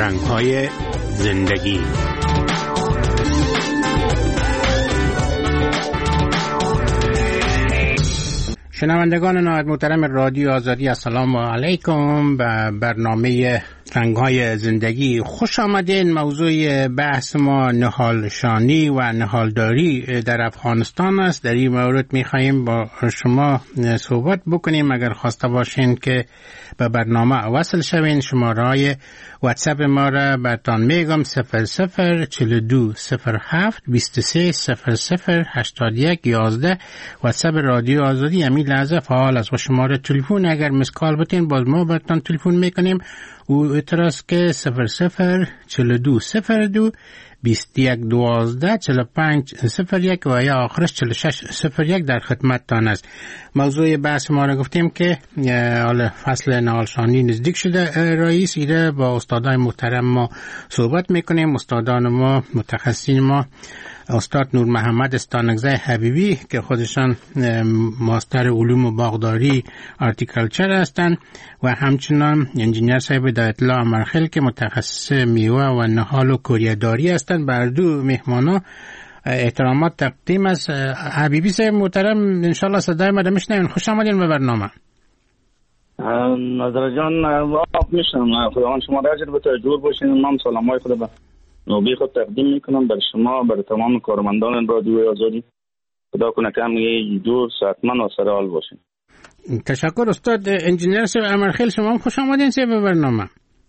رنگ‌های زندگی. شنوندگان نهایت محترم رادیو آزادی، السلام علیکم. به برنامه رنگ‌های زندگی خوش آمدین. موضوع بحث ما نهالشانی و نهالداری در افغانستان است. در این مورد می‌خوایم با شما صحبت بکنیم. اگر خواسته باشین که به برنامه وصل شوین، شماره واتساپ ما را براتون میگم: 0042 07 23 00 81 11. واتساپ رادیو آزادی همین لحظه فعال است. و شماره تلفن اگر مسکال بتین باز ما براتون تلفن میکنیم. او اعتراض که 0042 02 21 12 45 01 و یا آخرش 46 01 در خدمتتان است. موضوع بحث ما را گفتیم که حالا فصل نهالشانی نزدیک شده. رئیس ایره با استادان محترم ما صحبت میکنیم. استادان ما، متخصصین ما: استاد نور محمد استانگزی حبیبی که خودشان ماستر علوم باغداری آرتیکلچر هستند و همچنان انجینیر صاحب دایت الله امرخیل که متخصص میوه و نهال و کوریه‌داری هستند. بر دو مهمانا احترامات تقدیم است. حبیبی صاحب محترم، انشالله صدای ما میشنوین. خوش آمدین به برنامه. نظر جان آپ میشنم. خداوند شما را اجر بده. جور باشین. من سلامای خدا به نوبی خود تقدیم میکنم بر شما، بر تمام کارمندان رادیو آزادی. خدا کنه که هم یه جور صحتمند و سرحال باشین. تشکر استاد انجینیر صاحب امرخیل. شما هم خوش آمدین به برنامه.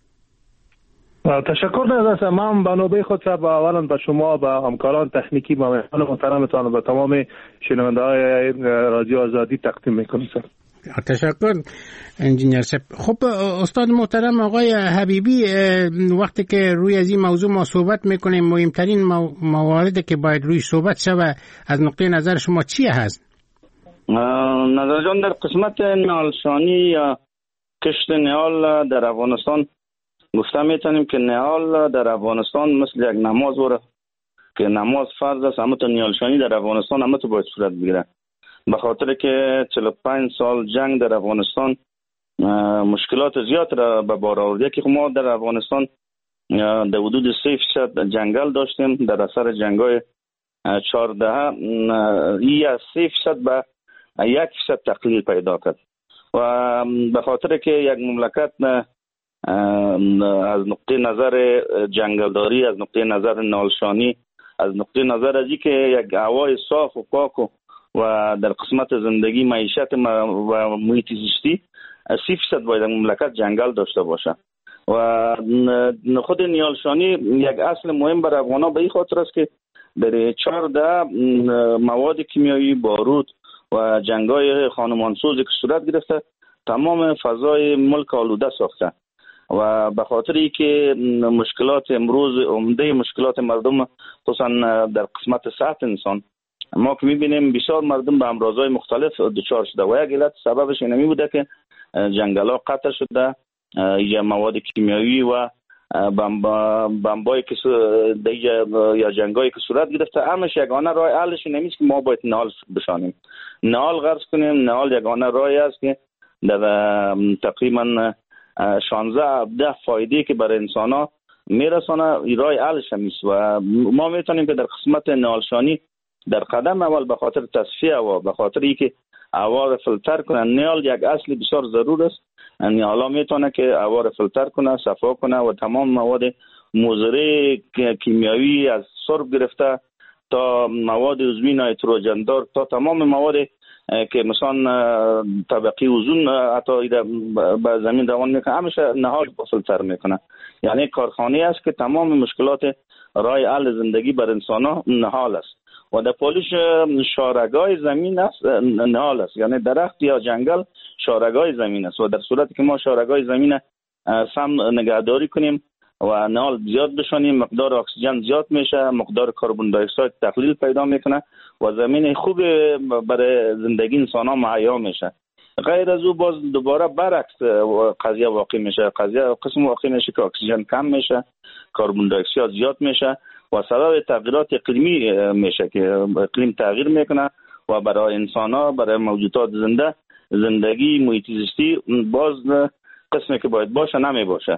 تشکر نداشتم. من به نوبه خود با اولا به شما، به همکاران تکنیکی، با مهمان محترمتان و به تمام شنونده‌های رادیو آزادی تقدیم میکنم. تشکر انجینیر صاحب. خب استاد محترم آقای حبیبی، وقتی که روی از این موضوع ما صحبت میکنیم، مهمترین مواردی که باید روی صحبت شود از نقطه نظر شما چیه هست؟ نظر جان، در قسمت نهالشانی یا کشت نهال در افغانستان گفته میتونیم که نهال در افغانستان مثل یک نماز وره که نماز فرض است، اما تو نهالشانی در افغانستان اما تو باید صورت بگیره. به خاطر که 45 سال جنگ در افغانستان مشکلات زیاد را به بار آورده که ما در افغانستان در حدود 3% جنگل داشتیم. در اثر جنگ‌های 14 این از 3% به 1% تقلیل پیدا کرد و به خاطر که یک مملکت از نقطه نظر جنگلداری، از نقطه نظر نهالشانی، از نقطه نظر از که یک هوای صاف و پاک و در قسمت زندگی معیشت و محیط زیستی 30% باید مملکت جنگل داشته باشه و خود نهالشانی یک اصل مهم برای افغانا به این خاطر است که در 14 مواد کیمیایی، بارود و جنگای خانمانسوزی که صورت گرفته تمام فضای ملک آلوده ساخته و به خاطری که مشکلات امروز، عمده مشکلات مردم خصوصا در قسمت صحت انسان، ما که میبینیم بسیار مردم به امراضهای مختلف دچار شده و یک علت سببش اینمی بوده که جنگل‌ها قطع شده یا مواد کیمیایی و بمبایی که یا جنگایی که صورت گرفته. همش یگانه راه حلش نمیشه که ما باید نهال بشانیم، نهال غرض کنیم. نهال یگانه راهی است که در تقریبا 16 فایده که برای انسان‌ها میرسانه راه حلش نیست و ما میتونیم که در قسمت نهالشانی در قدم اول به خاطر تصفیه و به خاطر اینکه هوا را فیلتر کنه، نهال یک اصل بسیار ضرور است. نهال میتونه که هوا را فیلتر کنه، صفا کنه و تمام مواد مضر کیمیایی از سرب گرفته تا مواد عضوی نایتروژن دار تا تمام مواد که مثلا طبقه اوزون حتی به زمین روان میکنه، همیشه نهال فیلتر میکنه. یعنی کارخانه است که تمام مشکلات راه حل زندگی بر انسان ها نهال است و در پولیش شارگاه زمین است، نهال است. یعنی درخت یا جنگل شارگاه زمین است و در صورتی که ما شارگاه زمین سم نگهداری کنیم و نهال زیاد بشانیم، مقدار اکسیژن زیاد میشه، مقدار کربن دی اکساید تقلیل پیدا میکنه و زمین خوب برای زندگی انسان ها مهیا میشه. غیر از او باز دوباره برعکس قضیه واقع میشه. قسم واقع میشه که اکسیژن کم میشه، کربن دی اکساید زیاد میشه و سبب تغییرات اقلیمی میشه که اقلیم تغییر میکنه و برای انسان ها، برای موجودات زنده، زندگی محیط زیستی باز قسمی که باید باشه نمی باشه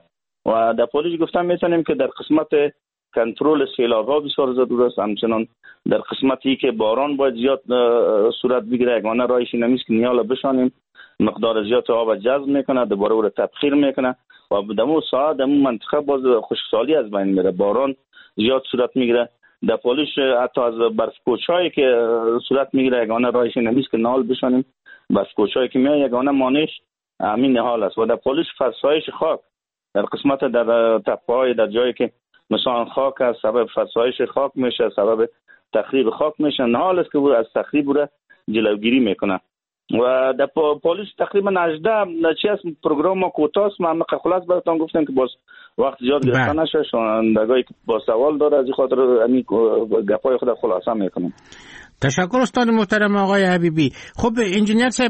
و در پولیس گفتم میتونیم که در قسمت کنترل سیلاب ها بسیار ضرور است. همچنان در قسمتی که باران باید زیاد صورت بگیره، یگانه راهش نمیست که نیالا بشانیم، مقدار زیاد آب جذب میکنه، دوباره او را تبخیر میکنه و دمو ساعت دمو منطقه باز خشکسالی از بین میره، باران زیاد صورت میگیره. در پولیس حتی از برف کوچایی که صورت میگیره، یگانه راهش نمیست که نال بشانیم، برف کوچایی که میاد یگانه مانش همین حال است. و در پولیس فرسایش خاک در قسمت در تپه‌های در جایی که مثلا خاک از سبب فرسایش خاک میشه، سبب تخریب خاک میشه، نهال است که بود از تخریب را جلوگیری میکنه. و در پلیس تقریبا 18 چی از پروگرام ما کوتاست، من خلاص براتون گفتم که باز وقت زیاد گرفته نشه، شنوندگانی که با سوال داره از این خاطر همین گپای خود خلاصه میکنم. تشکر استاد محترم آقای حبیبی. خب انجینیر صاحب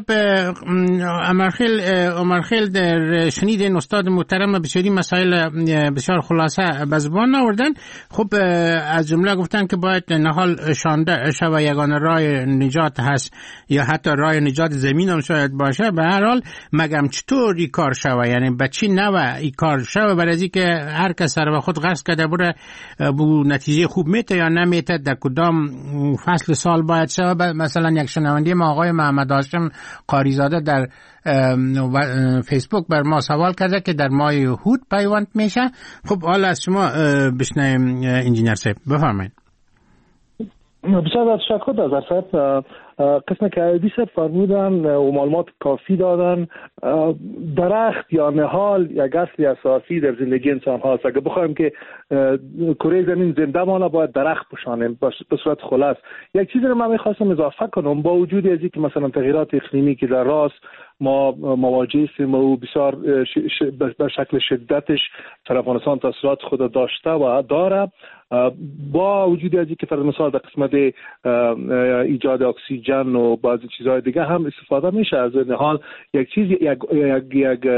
عمرخیل در شنیدین استاد محترم بسیاری مسائل بسیار خلاصه به زبان آوردن. خب از جمله گفتن که باید نهال شانده شوه یگانه راه نجات هست یا حتی راه نجات زمین هم شاید باشه. به هر حال مگم چطور این کار شوه، یعنی به چی نوه این کار شوه، برای از که هر کس سر به خود قصد کرده بره بو نتیجه خوب میته یا نمیته، در کدام فصل سال باید شوه. مثلا یک شنونده ما آقای محمد هاشم قاریزاده در فیسبوک بر ما سوال کرده که در ماه هود پیوند میشه. خب حالا از شما بشنویم انجینیر صاحب، بفرمایید. بسیار تشکر از صاحب. قسم که عیدی صاحب فرمودن و معلومات کافی دادن. درخت یا نهال یک اصل اساسی در زندگی انسان هاست. اگه بخوایم که کره زمین زنده مانه باید درخت بشانیم به صورت خلاص. یک چیزی رو من میخواستم اضافه کنم، با وجود از اینکه مثلا تغییرات اقلیمی که در راست ما مواجه هستیم و بسیار به شکل شدتش در افغانستان تاثیرات خود داشته و داره، با وجود از اینکه فرض مثال در قسمت ایجاد اکسیژن و بعضی چیزهای دیگه هم استفاده میشه از نهال، یک چیز یک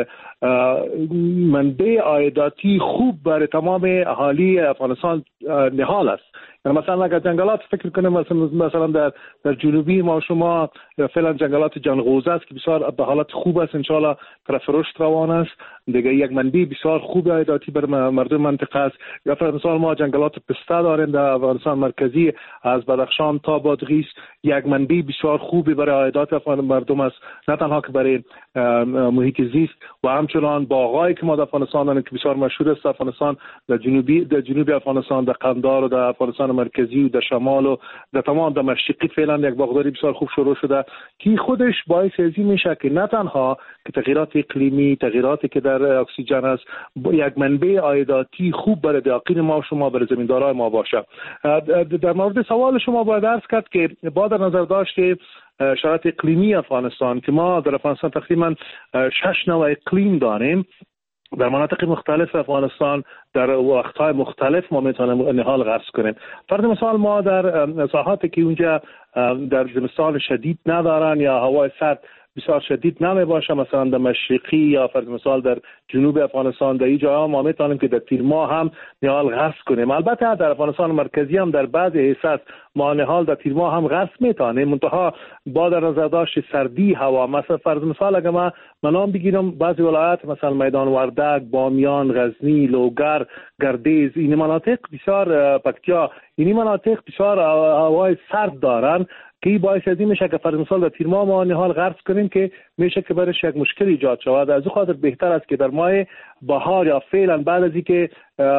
منبع عایداتی خوب برای تمام اهالی افغانستان نهال است. مثلا اگر جنگلات فکر کنیم، مثلا در جنوبی ما شما فعلا جنگلات جنغوزه است که بسیار به حالت خوب است، انشالله طرف رشد روان است، دیگه یک منبع بسیار خوب عایداتی بر مردم منطقه است. یا فرض مثال ما جنگلات پسته داریم در افغانستان مرکزی از بدخشان تا بادغیس، یک منبع بسیار خوبی برای عایدات مردم است، نه تنها که برای محیط زیست. و همچنان باغایی که ما در افغانستان داریم که بسیار مشهور است، افغانستان در جنوبی افغانستان، در قندهار و در افغانستان مرکزی و در شمال و در تمام در مشرقی فعلا یک باغداری بسیار خوب شروع شده که خودش باعث ازی میشه که نه تنها که تغییرات اقلیمی، تغییراتی که در اکسیژن است، یک منبع عایداتی خوب برای داخل ما شما، برای زمیندارای ما باشه. در مورد سوال شما باید عرض کرد که با در نظر داشت شرایط اقلیمی افغانستان که ما در افغانستان تقریبا 6 نوع اقلیم داریم در مناطق مختلف افغانستان، در وقت‌های مختلف ما میتونیم نهال غرس کنیم. فرض مثال ما در ساحاتی که اونجا در زمستان شدید ندارن یا هوای سرد بسیار شدید نمی باشه، مثلا در مشرقی یا فرض مثال در جنوب افغانستان، در این جاها ما میتونیم که در تیر ماه هم نهال غرس کنیم. البته در افغانستان مرکزی هم در بعضی حصص ما نهال در تیر ماه هم غرس میتونیم، منتها با در نظر داشت سردی هوا. مثلا فرض مثال اگه من نام بگیرم، بعضی ولایات مثلا میدان وردک، بامیان، غزنی، لوگر، گردیز، این مناطق بسیار پکتیا، این مناطق بسیار هوای سرد دارن که باعث از این میشه که فرض مثال در تیر ماه ما نهال غرس کنیم که میشه که برش یک مشکل ایجاد شود. از این خاطر بهتر است که در ماه بهار یا فعلا بعد از اینکه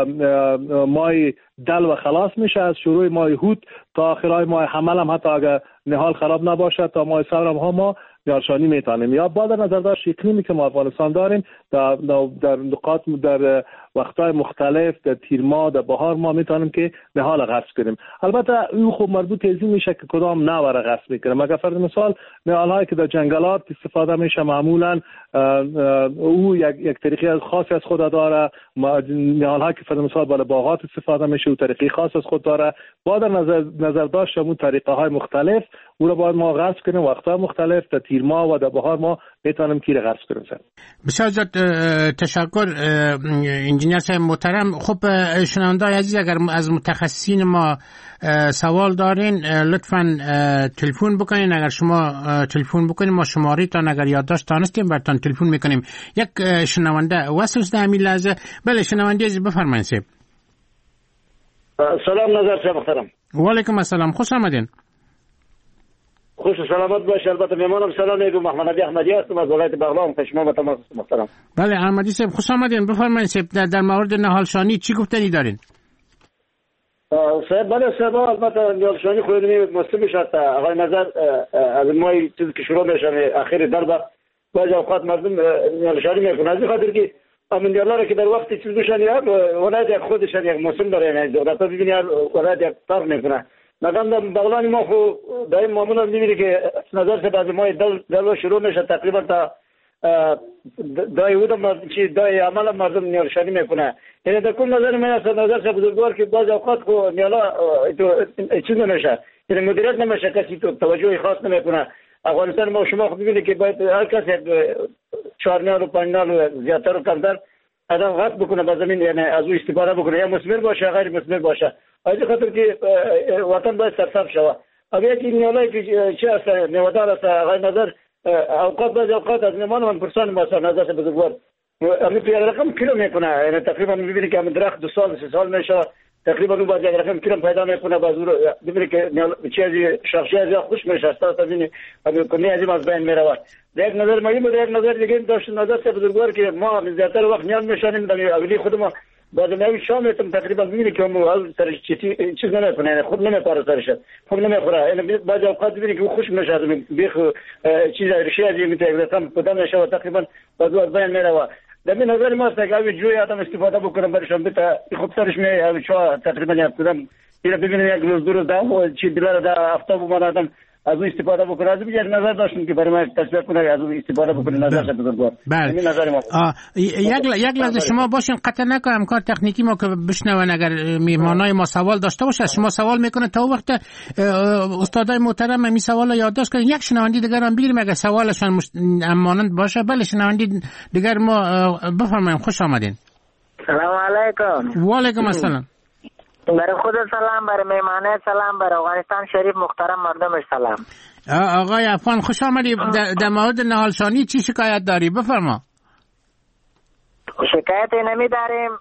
ماه دل و خلاص میشه، از شروع ماه هود تا آخرای ماه حمل هم حتی اگر نهال خراب نباشه تا ماه صبر هم ما نهالشانی میتونیم. یا با در نظر داشت اقلیمی که ما افغانستان داریم در نقاط در وقتهای مختلف در تیر ماه در بهار ما میتونیم که نهال غرس کنیم. البته این خوب مربوط از این میشه که کدام نوع را غرس میکنیم. اگر فرض مثال نهال هایی که در جنگلات استفاده میشه معمولا او یک طریقه خاصی از خود داره، نهال هایی که فرض مثال برای باغات استفاده میشه و طریقه خاص از خود داره. با در نظر داشت اون طریقه های مختلف او را باید ما غرس کنیم وقت‌های مختلف در تیر ماه و در بهار ما میتونیم که غرس کنیم. بسیار زیاد تشکر انجینیر انجینر صاحب محترم. خب شنونده عزیز، اگر از متخصصین ما سوال دارین لطفاً تلفن بکنین. اگر شما تلفن بکنین ما شماره تان اگر یادداشت دانستیم براتون تلفن میکنیم. یک شنونده وصل در همین لحظه. بله شنونده عزیز بفرمایید. سلام نظر صاحب محترم. و علیکم السلام، خوش آمدین. خوش و سلامت باش. البته میمانم سلام علیکم. محمد علی احمدی هستم از ولایت بغلان. شما با تماس محترم. بله احمدی صاحب خوش آمدین. بفرمایید در مورد نهال شانی چی گفتنی دارین؟ صاحب بله صاحب البته نهال شانی خود مسلم شد. آقای نظر از ما چیزی که شروع میشه اخیر دربه بعضی اوقات مردم نهال شانی میکنه از خاطر که امن دیالار که در وقت چیز بشن یا ولایت خودشان یک مسلم داره، یعنی دولت ببینید ولایت یک فرق میکنه. مثلا در بغلان ما خو دایم معمولا میبینی که نظر سے بعض ما دلو شروع میشه تقریبا تا دای ودم چی دای عمل مردم نیالشانی میکنه. یعنی در کل نظر من نظر سے بزرگوار که بعض اوقات خو نیالا تو چیز نمیشه، یعنی مدیریت نمیشه، کسی تو توجه خاص نمیکنه. افغانستان ما شما خود میبینید که باید هر کسی 4 نیال و 5 نیال زیادتر و کمتر آدم غصب بکنه به زمین، یعنی از او استفاده بکنه، یا مثمر باشه غیر مثمر باشه. از خاطر که وطن باید سرسبز شود. اگر یکی نیالایی که چه است نوادار است غیر نظر اوقات بعض اوقات از نمان من پرسان مثلا نظر سے بزرگوار امی پیاده رقم کیلو میکنه، یعنی تقریبا میبینی که درخت 2 سال 3 سال میشه تقریبا اون بعضی رقم کیلو پیدا میکنه، بعض میبینی که چیزی شخصی از خوش میشه است ببینی ابی کنی از بین میره. یک نظر ما یک نظر دیگه داشت نظر سے بزرگوار که ما زیاتر وقت نیاز میشانیم در اولی خودمون بعد نوی شام تقریبا میبینی که اون سرش چیز نمیکنه، یعنی خود نمیپاره سرش خود نمیخوره، یعنی بعضی اوقات میبینی که خوش میشه از بیخ چیز ریشه از میتونه رقم پدام نشه تقریبا بعد از بین میره. در این نظر ما است که اوی جوی آدم استفاده بکنه برشون بتا خوب سرش می شو تقریبا یک کدام اینا ببینید یک روز دو روز دا چی دلار دا افتاب من آدم از او استفاده بکنه. از یک نظر داشتم که برای من تصویر کنه از او استفاده بکنه. نظر سے بزرگوار این نظر ما. یک لحظه شما باشین قطع نکنم امکان تکنیکی ما که بشنون اگر میهمانای ما سوال داشته باشه شما سوال میکنه تا وقت استادای محترم می سوال یادداشت کنین. یک شنونده دیگر هم بگیریم اگر سوالشان مانند باشه. بله شنونده دیگر ما بفرمایید. خوش آمدین. سلام علیکم. و علیکم السلام. برای خود سلام، برای میمانه سلام، برای افغانستان شریف محترم مردمش سلام. آقای افغان خوش آمدی. در مورد نهال شانی چی شکایت داری؟ بفرما. شکایت نمی داریم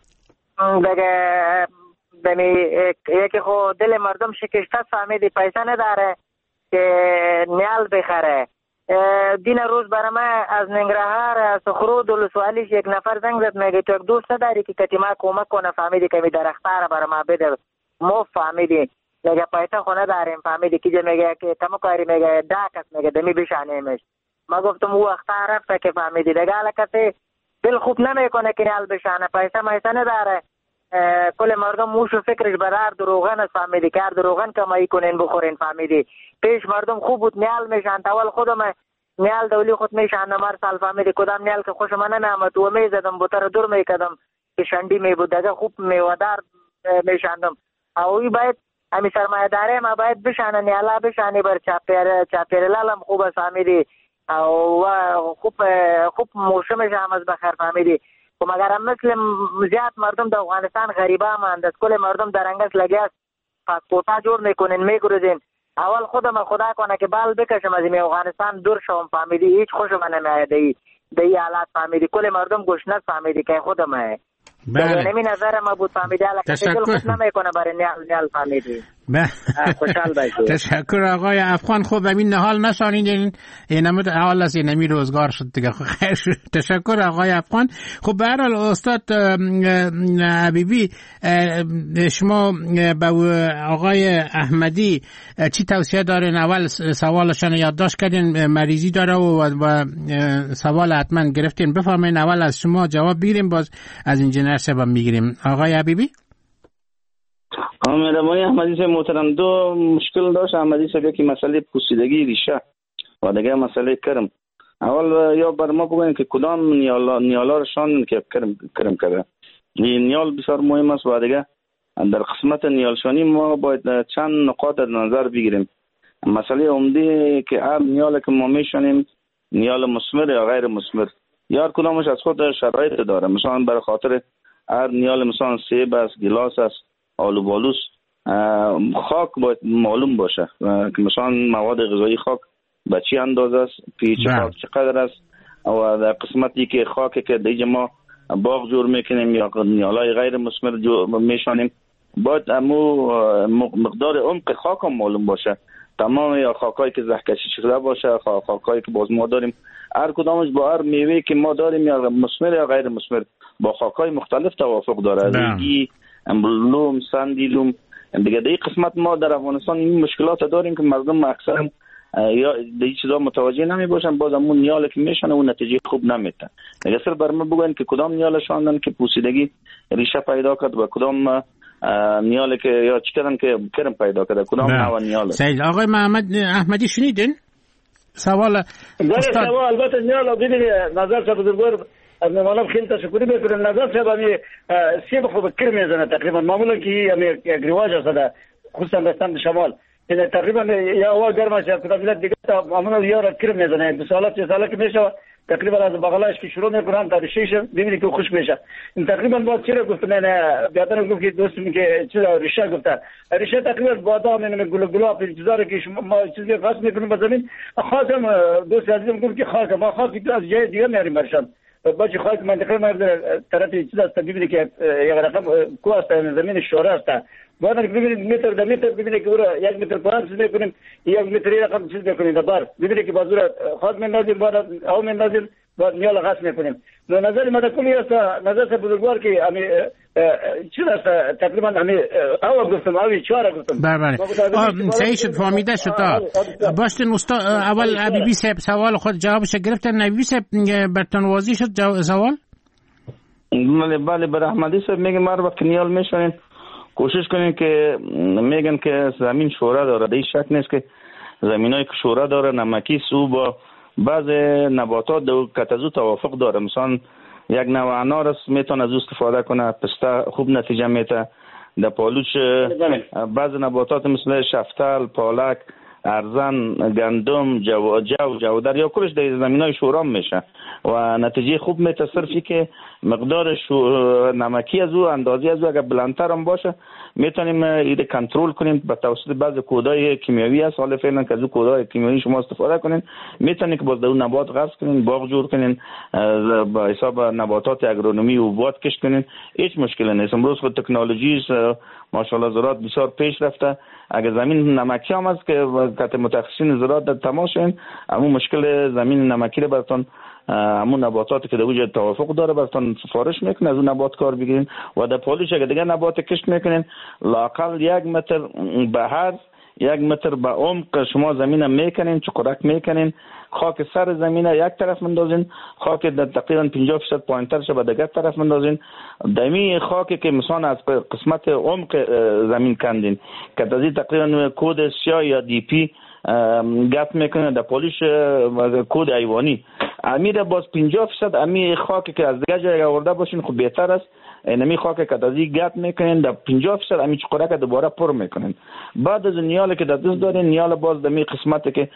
دیگه یکی خود دل مردم شکسته فهمیدی پیسه نداره که نیال بخره. دین روز برای من از ننگرهار از خرود ولسوالیش یک نفر زنگ زد میگه تو یک دوست نداری که کتی ما کمک کنه فهمیدی که می درختار برای ما بده مو فهمیدی میگه پیسه خونه داریم فهمیدی که میگه که تمو کاری میگه داکس میگه دمی بشانیمش. ما گفتم او اختار رفته که فهمیدی دیگه کسی دل خوب نمیکنه که نیال بشانه پیسه میسه نداره. کل مردم موش و فکرش برار دروغن است فهمیدی که دروغن کمایی کنین بخورین فهمیدی. پیش مردم خوب بود نیال میشن اول خودم نیال دولی خود میشن نمار سال فهمیدی کدام نیال که خوش من نمیامد و میزدم بوتر دور میکدم که شنڈی می بود دیگه خوب میوادار میشاندم. اوی باید همی سرمایه داره ما باید بشانه نیالا بشانی بر چاپیر لالم خوب است فهمیدی و خوب موشه میشم از بخیر فهمیدی. و مگر هم مثل زیاد مردم در افغانستان غریبه ماند از کل مردم در انگس لگی است پاسپورتا جور میکنین میگروزین. اول خودم خدا کنه که بال بکشم از این افغانستان دور شوم فهمیدی هیچ خوشم نمیاد دی حالات فهمیدی کل مردم گشنه فهمیدی که خودم بله نمی نظر ما بود فهمیدی الان کسی دل خوش نمیکنه برای نیال فهمیدی. خوشحال باشید. تشکر آقای افغان. خوب همین نهال نشانیدین اینم حال از اینمی روزگار شد دیگه. خیر شد. تشکر آقای افغان. خب به هر حال استاد حبیبی شما به آقای احمدی چی توصیه دارین؟ اول سوالشان یادداشت کردین مریضی داره و سوال حتما گرفتین. بفرمایید اول از شما جواب بگیریم باز از انجینر صاحب میگیریم. آقای حبیبی مهربانی احمدی صاحب محترم دو مشکل داشت. احمدی صاحب که مسئله پوسیدگی ریشه و دیگه مسئله کرم. اول یا بر ما بگوین که کدام نیالا رشان که کرم کرده. نیال بسیار مهم است و دیگه در قسمت نیالشانی ما باید چند نقاط نظر بگیریم. مسئله عمده که هر نیال که ما میشانیم نیال مثمر یا غیر مثمر یا کدامش از خود شرایط داره. مثلا برای خاطر هر نیال مثلا سیب است، گلاس است، آلو بالوس، خاک باید معلوم باشه که مثلا مواد غذایی خاک به چی اندازه است، پیچ خاک چقدر است و در قسمتی که خاک که دیگه ما باغ جور میکنیم یا نیالای غیر مثمر میشانیم باید امو مقدار عمق خاک هم معلوم باشه. تمام یا خاکایی که زهکشی شده باشه، خاکایی که باز ما داریم هر کدامش با هر میوه که ما داریم یا مثمر یا غیر مثمر با خاکای مختلف توافق داره. ریگی، لوم، سندی لوم دیگه. در این قسمت ما در افغانستان این مشکلات داریم که مردم اکثرا یا دیگه چیزا متوجه نمی باشن، باز همون نیال که میشن اون نتیجه خوب نمیده. دیگه سر بر ما بگوین که کدام نیال شاندن که پوسیدگی ریشه پیدا کرد و کدام نیال که یا چی کردن که کرم پیدا کرده، کدام نوع نیال. سید آقای محمد احمدی شنیدین سوال استاد؟ البته نیال ببینید نظر صاحب بزرگوار از مولم خیلی تشکر میکنم. نظر صاحب همی سیب خوب کرم میزنه تقریبا معمولا که همی یک رواج است خصوصا در سمت شمال تقریبا یا هوا گرم است یا کدام دیگه معمولا یا را کرم میزنه 2 سال 3 سال که میشه تقریبا از بغلش که شروع میکنن تا شیش ببینید که خوش میشه. این تقریبا با چرا گفتم نه بیادر گفت که دوستم که چیزا ریشه گفته ریشه تقریبا بادام اینه گلاب چیزا که ما چیزی قسم میکنیم به زمین خاصم دوست عزیزم گفت که خاک ما خاک از جای دیگه میاریم برشان باجی خاک منطقه ما در طرف چیز است ببینید که یک رقم کو است زمین شوره است بعد ببینید متر در متر ببینید که اون 1 متر پایین چیز میکنیم 1 متر رقم چیز میکنیم در بار ببینید که بازور خاک میندازیم بعد او میندازیم بعد نیال غاس میکنیم. نظر ما کلی است نظر بزرگوار که امی چیز است تقریبا امی او گفتم اوی 4 گفتم. بله صحیح شد فهمیده شد. باشتن استاد اول ابی صاحب سوال خود جوابش گرفتن. ابی صاحب برتون واضح شد سوال؟ بله بر احمدی صاحب میگه ما وقت نیال میشونین کوشش کنین که میگن که زمین شوره داره. در این شک نیست که زمینایی که شوره داره نمکی سو با بعض نباتات که از او توافق داره. مثلا یک نوع انار است میتونه از او استفاده کنه، پسته خوب نتیجه میده. در پالوچ بعض نباتات مثل شفتل، پالک، ارزن، گندم، جودر یا کلش در زمینای شورام میشه و نتیجه خوب میده. صرفی که مقدار نمکی از او اندازی از او اگر بلندتر هم باشه میتونیم ایده کنترل کنیم به توسط بعض کودای کیمیایی است. حالا فعلا که از او کودای کیمیایی شما استفاده کنین میتونید که باز در اون نبات غرس کنین، باغ جور کنین، با حساب نباتات اگرونومی و باد کش کنین، هیچ مشکلی نیست. امروز خود تکنولوژی ماشاءالله زراعت بسیار پیش رفته. اگر زمین نمکی هم است که کت متخصصین زراعت در تماس شوین همون مشکل زمین نمکی رو براتون همون نباتاتی که در وجود توافق داره براتون سفارش میکنه، از اون نبات کار بگیرین و در پالوش اگر دیگه نبات کشت میکنین لااقل 1 متر به هر 1 متر به عمق شما زمین میکنین، چقرک میکنین، خاک سر زمین یک طرف مندازین، خاک در تقریبا 50% پایینتر شه به دیگر طرف مندازین. دمی خاکی که مثلا از قسمت عمق زمین کندین که از این تقریبا کود سیاه یا دی پی گپ میکنه در پالوش کود ایوانی امیر باز 50% امی خاکی که از دیگه جای آورده باشین خب بهتر است. اینمی خاک که از این گپ میکنین در 50% امی چقرک دوباره پر میکنین. بعد از نیال که در دست دارین نیال باز دمی قسمت که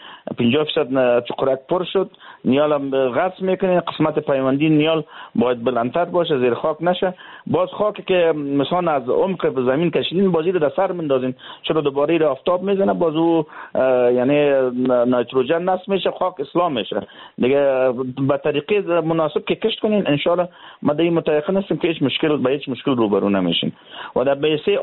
50% چقرک پر شد نیال غرس میکنین. قسمت پیوندی نیال باید بلندتر باشه زیر خاک نشه. باز خاک که مثلا از عمق به زمین کشیدین بازی رو در سر مندازین چرا دوباره رو آفتاب میزنه باز او یعنی نایتروژن نصب میشه، خاک اصلاح میشه دیگه. به طریقه مناسب که کشت کنین ان شاء الله ما در این متأکد هستیم که هیچ مشکل روبرو نمیشین. و در بیسه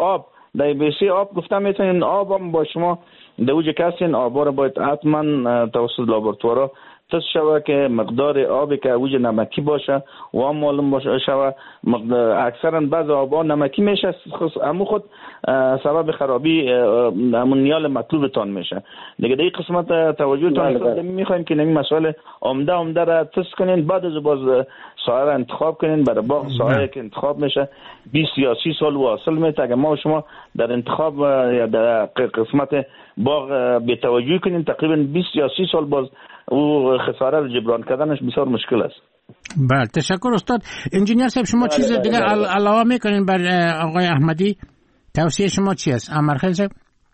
آب گفتم میتونین آب هم با شما در اوج کسین آبا رو باید حتما توسط لابراتوارا تست شوه که مقدار آبی که اوج نمکی باشه و هم معلوم باشه شوه. اکثرا بعض آبا نمکی میشه امو خود سبب خرابی همون نیال مطلوبتان میشه دیگه. در این قسمت توجهتان میخوایم که نمی مسائل عمده را تست کنین. بعد از باز سایه را انتخاب کنین. برای باغ سایه که انتخاب میشه 20 یا 30 سال واصل میشه. اگر ما شما در انتخاب یا در قسمت باغ بی‌توجهی کنین تقریبا 20 یا 30 سال باز او خساره رو جبران کردنش بسیار مشکل است. بله تشکر استاد. انجینیر صاحب شما چیز دیگه علاوه میکنین بر آقای احمدی؟ توصیه شما چی است؟ امرخیل صاحب.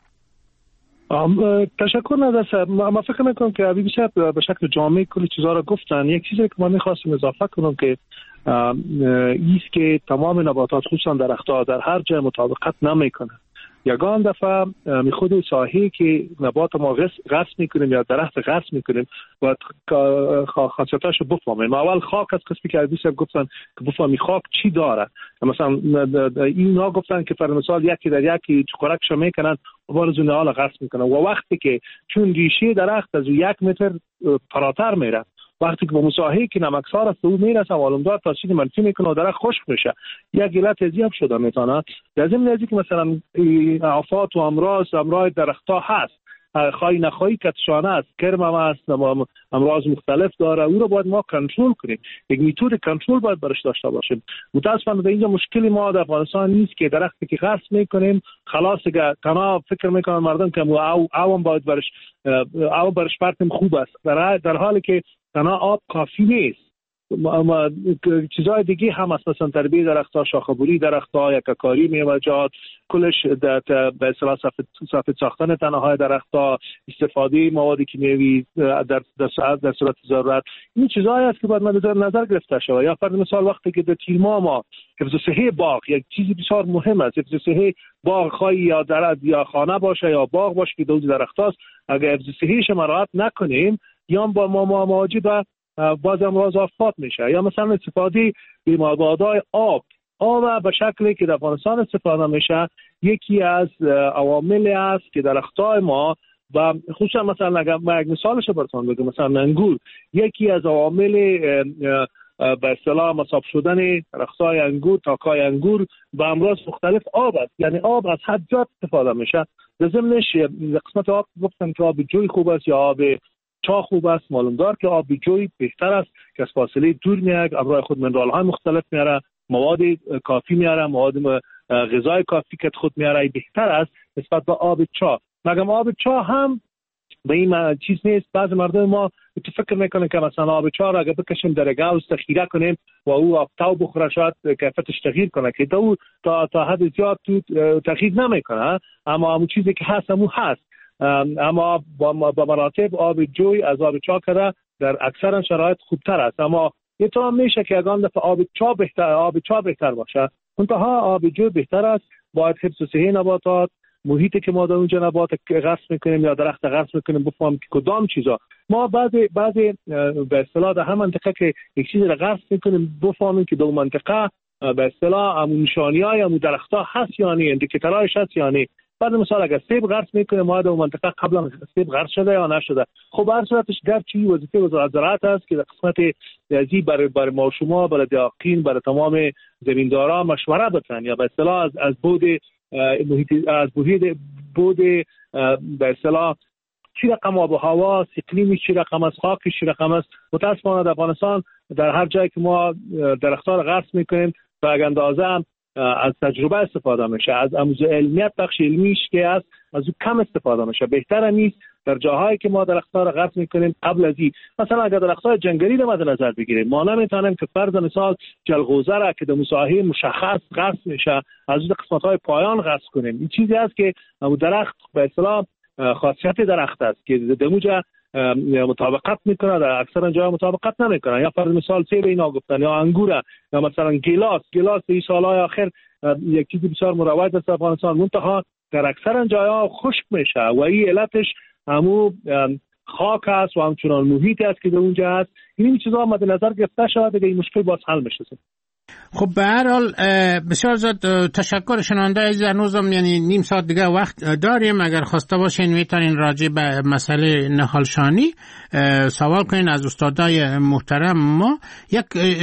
تشکر نظر صاحب. ما فکر میکنم که حبیبی صاحب به شکل جامع کلی چیزا رو گفتن. یک چیزی که من میخواستم اضافه کنم که ایست که تمام نباتات خصوصا درخت‌ها در هر جای مطابقت نمیکنه. یگان دفعه خود ساحه‌ای که نبات ما غصب میکنیم یا درخت غصب میکنیم و خاصیتاشو بفهمیم. اول خاک از قسمی که عزیزم گفتن که بفهمی خاک چی داره. مثلا اینا گفتن که پر مثال یکی در یکی چقرکش میکنن و بارز اون حالا غصب میکنن و وقتی که چون ریشه درخت از 1 متر فراتر میره، وقتی که با مساحه که نمکسار است او میرسه معلومدار تاثیر منفی میکنه و درخت خشک میشه. یک علت ازی شده میتونه در ضمن ازی که مثلا آفات و امراض درختها هست، خواهی نخواهی کتشانه است، کرم هم هست، امراض مختلف داره، او رو باید ما کنترل کنیم. یک میتود کنترل باید برش داشته باشیم. متاسفانه در اینجا مشکلی ما در افغانستان نیست که درختی که غصب میکنیم خلاص تنها فکر میکنن مردم که او هم باید برش پرتیم خوب است، در حالی که تنها آب کافی نیست. چیزهای دیگه هم هست، مثلا تربیه درخت‌ها، شاخه‌بری درخت‌ها، یککاری میوه‌جات، کلش به اصطلاح سفید ساختن تنه‌های درخت‌ها، استفاده مواد کیمیایی در صورت ضرورت. این چیزهایی است که باید مد نظر گرفته شود. یا فرض مثال وقتی که در تیرما ما حفظ صحه باغ یک چیزی بسیار مهم است، حفظ صحه باغ خواهی یا درخت یا خانه باشه یا باغ باشه که دو درخت‌هاست، اگر حفظ صحه‌اش مراعات نکنیم یا با ما مواجه به باز امراض آفات میشه. یا مثلا استفاده بیماربادهای آب به شکلی که در افغانستان استفاده میشه یکی از عوامل است که درختای ما و خصوصا مثلا اگر ما یک مثالش براتون بگم، مثلا انگور یکی از عوامل به اصطلاح مصاب شدن درختای انگور، تاکای انگور و امراض مختلف آب است. یعنی آب از حد زیاد استفاده میشه. در ضمنش قسمت آب گفتم که آب جوی خوب است یا آب چا خوب است. معلوم دار که آب جوی بهتر است که از فاصله دور میاد، همراه خود منرال های مختلف میاره، مواد کافی میاره، مواد غذای کافی که خود میاره، بهتر است نسبت به آب چا. مگم آب چا هم به این چیز نیست. بعض مردم ما فکر میکنن که مثلا آب چا را اگه بکشیم در گاز تخیره کنیم و او آبتاو بخوره شاید کیفیتش تغییر کنه، که تا حد زیاد تغییر نمیکنه، اما همون چیزی که هست همون هست. اما با مراتب آب جوی از آب چا کرده در اکثر شرایط خوبتر است. اما یه طور میشه که اگه دفعه آب چا بهتر باشه، منتها آب جوی بهتر است. باید حفظ صحه نباتات، محیطی که ما در اونجا نبات غصب میکنیم یا درخت غصب میکنیم بفهمیم که کدام چیزا ما بعضی به اصطلاح در هم منطقه که یک چیزی را غصب میکنیم بفهمیم که در منطقه به اصطلاح همون نشانی‌های همون درخت‌ها هست یا نه، اندیکاتورهاش هست یا نه. بعد مثلا اگر سیب غرس میکنه ما در منطقه قبلا سیب غرس شده یا نشده، خب هر صورتش گرچه وظیفه وزارت زراعت است که در قسمت ازی برای ما شما، برای دقیقین، برای تمام زمینداران مشوره بدن یا به اصطلاح از بود محیط، از بود به اصطلاح چی رقم آب و هوا، اقلیمی چی رقم است، خاکی چی رقم است. متاسفانه در افغانستان در هر جایی که ما درخت‌ها را غرس میکنیم تا یک اندازه هم از تجربه استفاده میشه، از آموزش علمیت بخش علمیش که از او کم استفاده میشه. بهتره نیست در جاهایی که ما درخت‌ها را غرس میکنیم قبل از این مثلا اگر درخت‌های جنگلی را مد نظر بگیریم، ما نمیتونیم که فرض مثال جلغوزه را که در مساحه مشخص غرس میشه از اون قسمت‌های پایان غرس کنیم. این چیزی است که درخت به اصطلاح خاصیت درخت است که در اونجا مطابقت میکنه، در اکثر جاها مطابقت نمیکنه. یا فرض مثال سیب اینا گفتن یا انگور یا مثلا گیلاس این سالهای آخر یک چیزی بسیار مروج است افغانستان، منتها در اکثر جاها خشک میشه و این علتش همون خاک است و همچنان محیط است که در اونجا هست. این چیزا مد نظر گرفته شود دیگه این مشکل باز حل میشه. خب به هر حال بسیار زیاد تشکر. شنونده عزیز، هنوزم یعنی نیم ساعت دیگه وقت داریم. اگر خواسته باشین میتونین راجع به مسئله نهالشانی سوال کنین از استادای محترم ما. یک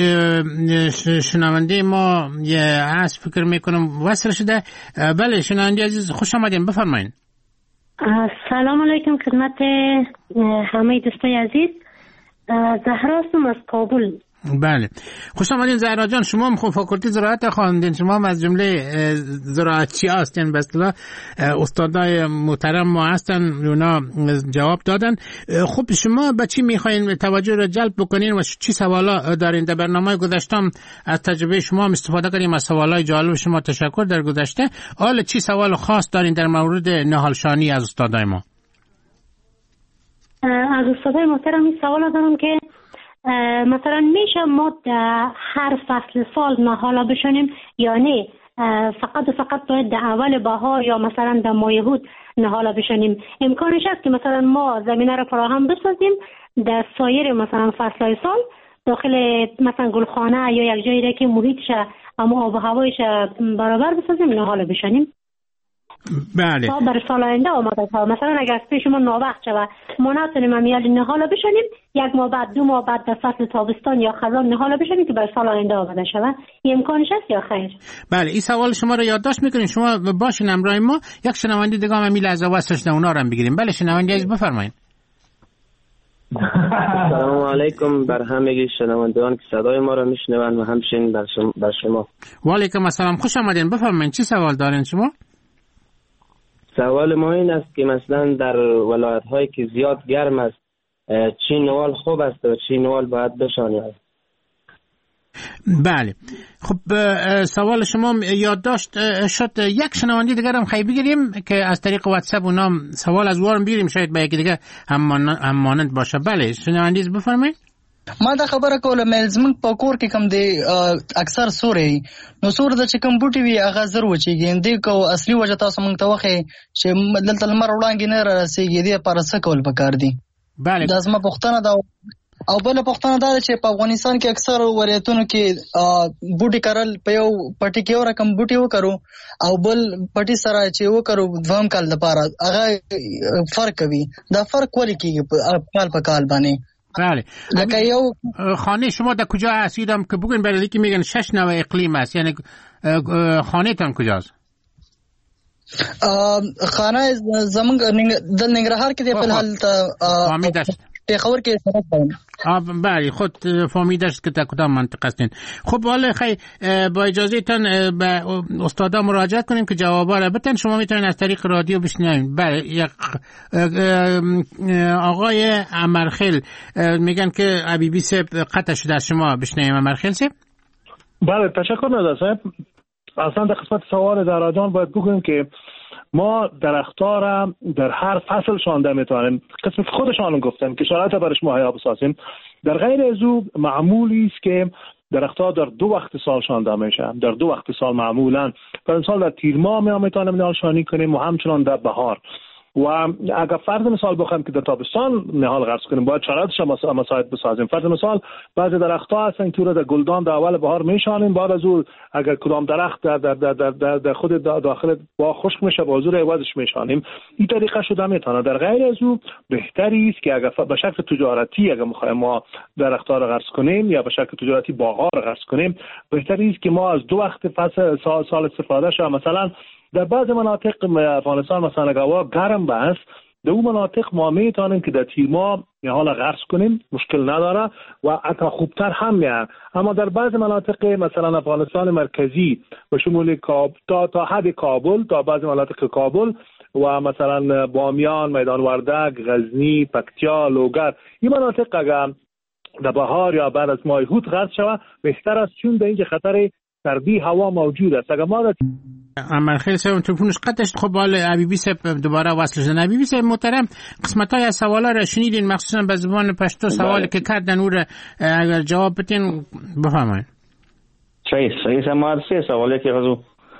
شنونده ما از فکر میکنم وصل شده. بله شنونده عزیز خوش آمدین، بفرمایین. سلام علیکم خدمت همه دوستای عزیز. زهرا هستم از کابل. بله خوش آمدین زهرا جان. شما هم فاکولته زراعت خواندین، شما هم از جمله زراعتچی هستین، به اصطلاح استادای محترم ما هستن، اونا جواب دادن. خب شما به چی میخواین توجه رو جلب بکنین و چی سوالا دارین؟ در برنامه گذشتم از تجربه شما هم استفاده کردیم، از سوالای جالب شما تشکر در گذشته. حالا چی سوال خاص دارین در مورد نهالشانی از استادای ما؟ از استادای محترم این سوال دارم که مثلا میشه ما در هر فصل سال نهالا بشنیم یا نه فقط و فقط باید در اول بهار یا مثلا در ماه یهود نهالا بشنیم؟ امکانش هست که مثلا ما زمینه را فراهم بسازیم در سایر مثلا فصلهای سال داخل مثلا گلخانه یا یک جایی را که محیطش اما آب و هوایش برابر بسازیم نهالا بشنیم؟ بله. تا بر سال آینده آماده شد. مثلا اگر پیش ما ناوقت شود ما نتونیم امیال نهالا بشنیم، یک ماه بعد 2 ماه بعد در فصل تابستان یا خزان نهالا بشنیم که بر سال آینده آماده شود. این امکانش هست یا خیر؟ بله، این سوال شما رو یادداشت میکنیم. شما باشین همراه ما. یک شنونده دیگه هم این لحظه واسش اونا رو هم بگیریم. بله شنونده عزیز بفرمایید. سلام علیکم بر همگی شنوندگان که صدای ما رو میشنون و همچنین بر شما. و علیکم السلام، خوش آمدین. بفرمایید چی سوال دارین شما؟ سوال ما این است که مثلا در ولایت هایی که زیاد گرم است چی نوال خوب است و چی نوال باید بشانید؟ بله خب سوال شما یادداشت شد. یک شنونده دیگر هم خیلی بگیریم که از طریق واتساپ اونا سوال از وارم بگیریم، شاید با یکی دیگه هم مانند باشه. بله شنونده بفرمایید. ما دا خبره کوله مې زمونږ په کور کې کوم دی اکثر سوري نو سور د چې کوم بوټي وي هغه زر وچیږي دی کو اصلي وجه تاسو مونږ ته وخی چې دلته لمر وړاندې نه راسیږي دی پر څه کول پکار دي. بله دا زما پوښتنه ده او بل پوښتنه ده چې په افغانستان کې اکثر ولایتونو کې بوټي کرل په یو پټي کې یو رقم بوټي وکړو او بل پټي سره چې وکړو دوام کال لپاره هغه فرق کوي. دا فرق ولې کیږي په کال باندې؟ بله خانه شما در کجا هست؟ یادم که بگوین برای که میگن 6 نوع اقلیم هست، یعنی خانه تان کجاست؟ خانه زمان در ننگرهار که دی فلحال فامیدشت پیخور که سرک باید. بله خود فامیدشت که در کدام منطقه هستین. خب حالا خیلی با اجازه تان به استادا مراجعه کنیم که جوابا را بتن. شما میتونین از طریق رادیو بشنوین. بله آقای امرخیل میگن که عبیبی صاحب قطع شده از شما بشنویم. امرخیل صاحب بله تشکر نده صاحب. اصلا در قسمت سوال در آجان باید بگویم که ما درخت‌ها را در هر فصل شانده میتوانیم. قسمت خودشان گفتن که شرایط برش مهیا بسازیم. در غیر از او معمولی است که درخت‌ها در 2 وقت سال شانده میشه. در 2 وقت سال معمولا مثلا در تیر ماه میتوانیم نهال شانی کنیم و همچنان در بهار. و اگر فرض مثال بخوایم که در تابستان نهال غرس کنیم باید شرایطش مساعد بسازیم. فرض مثال بعضی درخت‌ها هستن که در گلدان در اول بهار میشانیم، بعد از اون اگر کدام درخت در خود داخل باغ خشک میشه با حضور عوضش میشانیم. این طریقه شده میتونه. در غیر از اون بهتری است که اگر به شکل تجارتی اگر میخوایم ما درخت‌ها رو غرس کنیم یا به شکل تجارتی باغ‌ها رو غرس کنیم بهتری است که ما از 2 وقت فصل سال استفاده شه. مثلا در بعض مناطق افغانستان مثلا هوا گرم است، در اون مناطق ما میتونیم که در تیر ماه حالا غرس کنیم، مشکل نداره و حتی خوبتر هم میاد. اما در بعض مناطق مثلا افغانستان مرکزی به شمول تا حد کابل، تا بعض مناطق کابل و مثلا بامیان، میدان وردک، غزنی، پکتیا، لوگر، این مناطق اگر در بهار یا بعد از ماه یهود غرس شود بهتر است، چون در اینجا خطر سردی هوا موجود است. اگر ما امرخیل صاحب تلفنش قطع شد. خب حالا عبیبی صاحب دوباره وصل شدن. عبیبی صاحب محترم قسمت‌های از سوالا را شنیدین، مخصوصا به زبان پشتو سوالی که کردن او را اگر جواب بدین بفرمایید. صحیح ما سه سوالی که غزو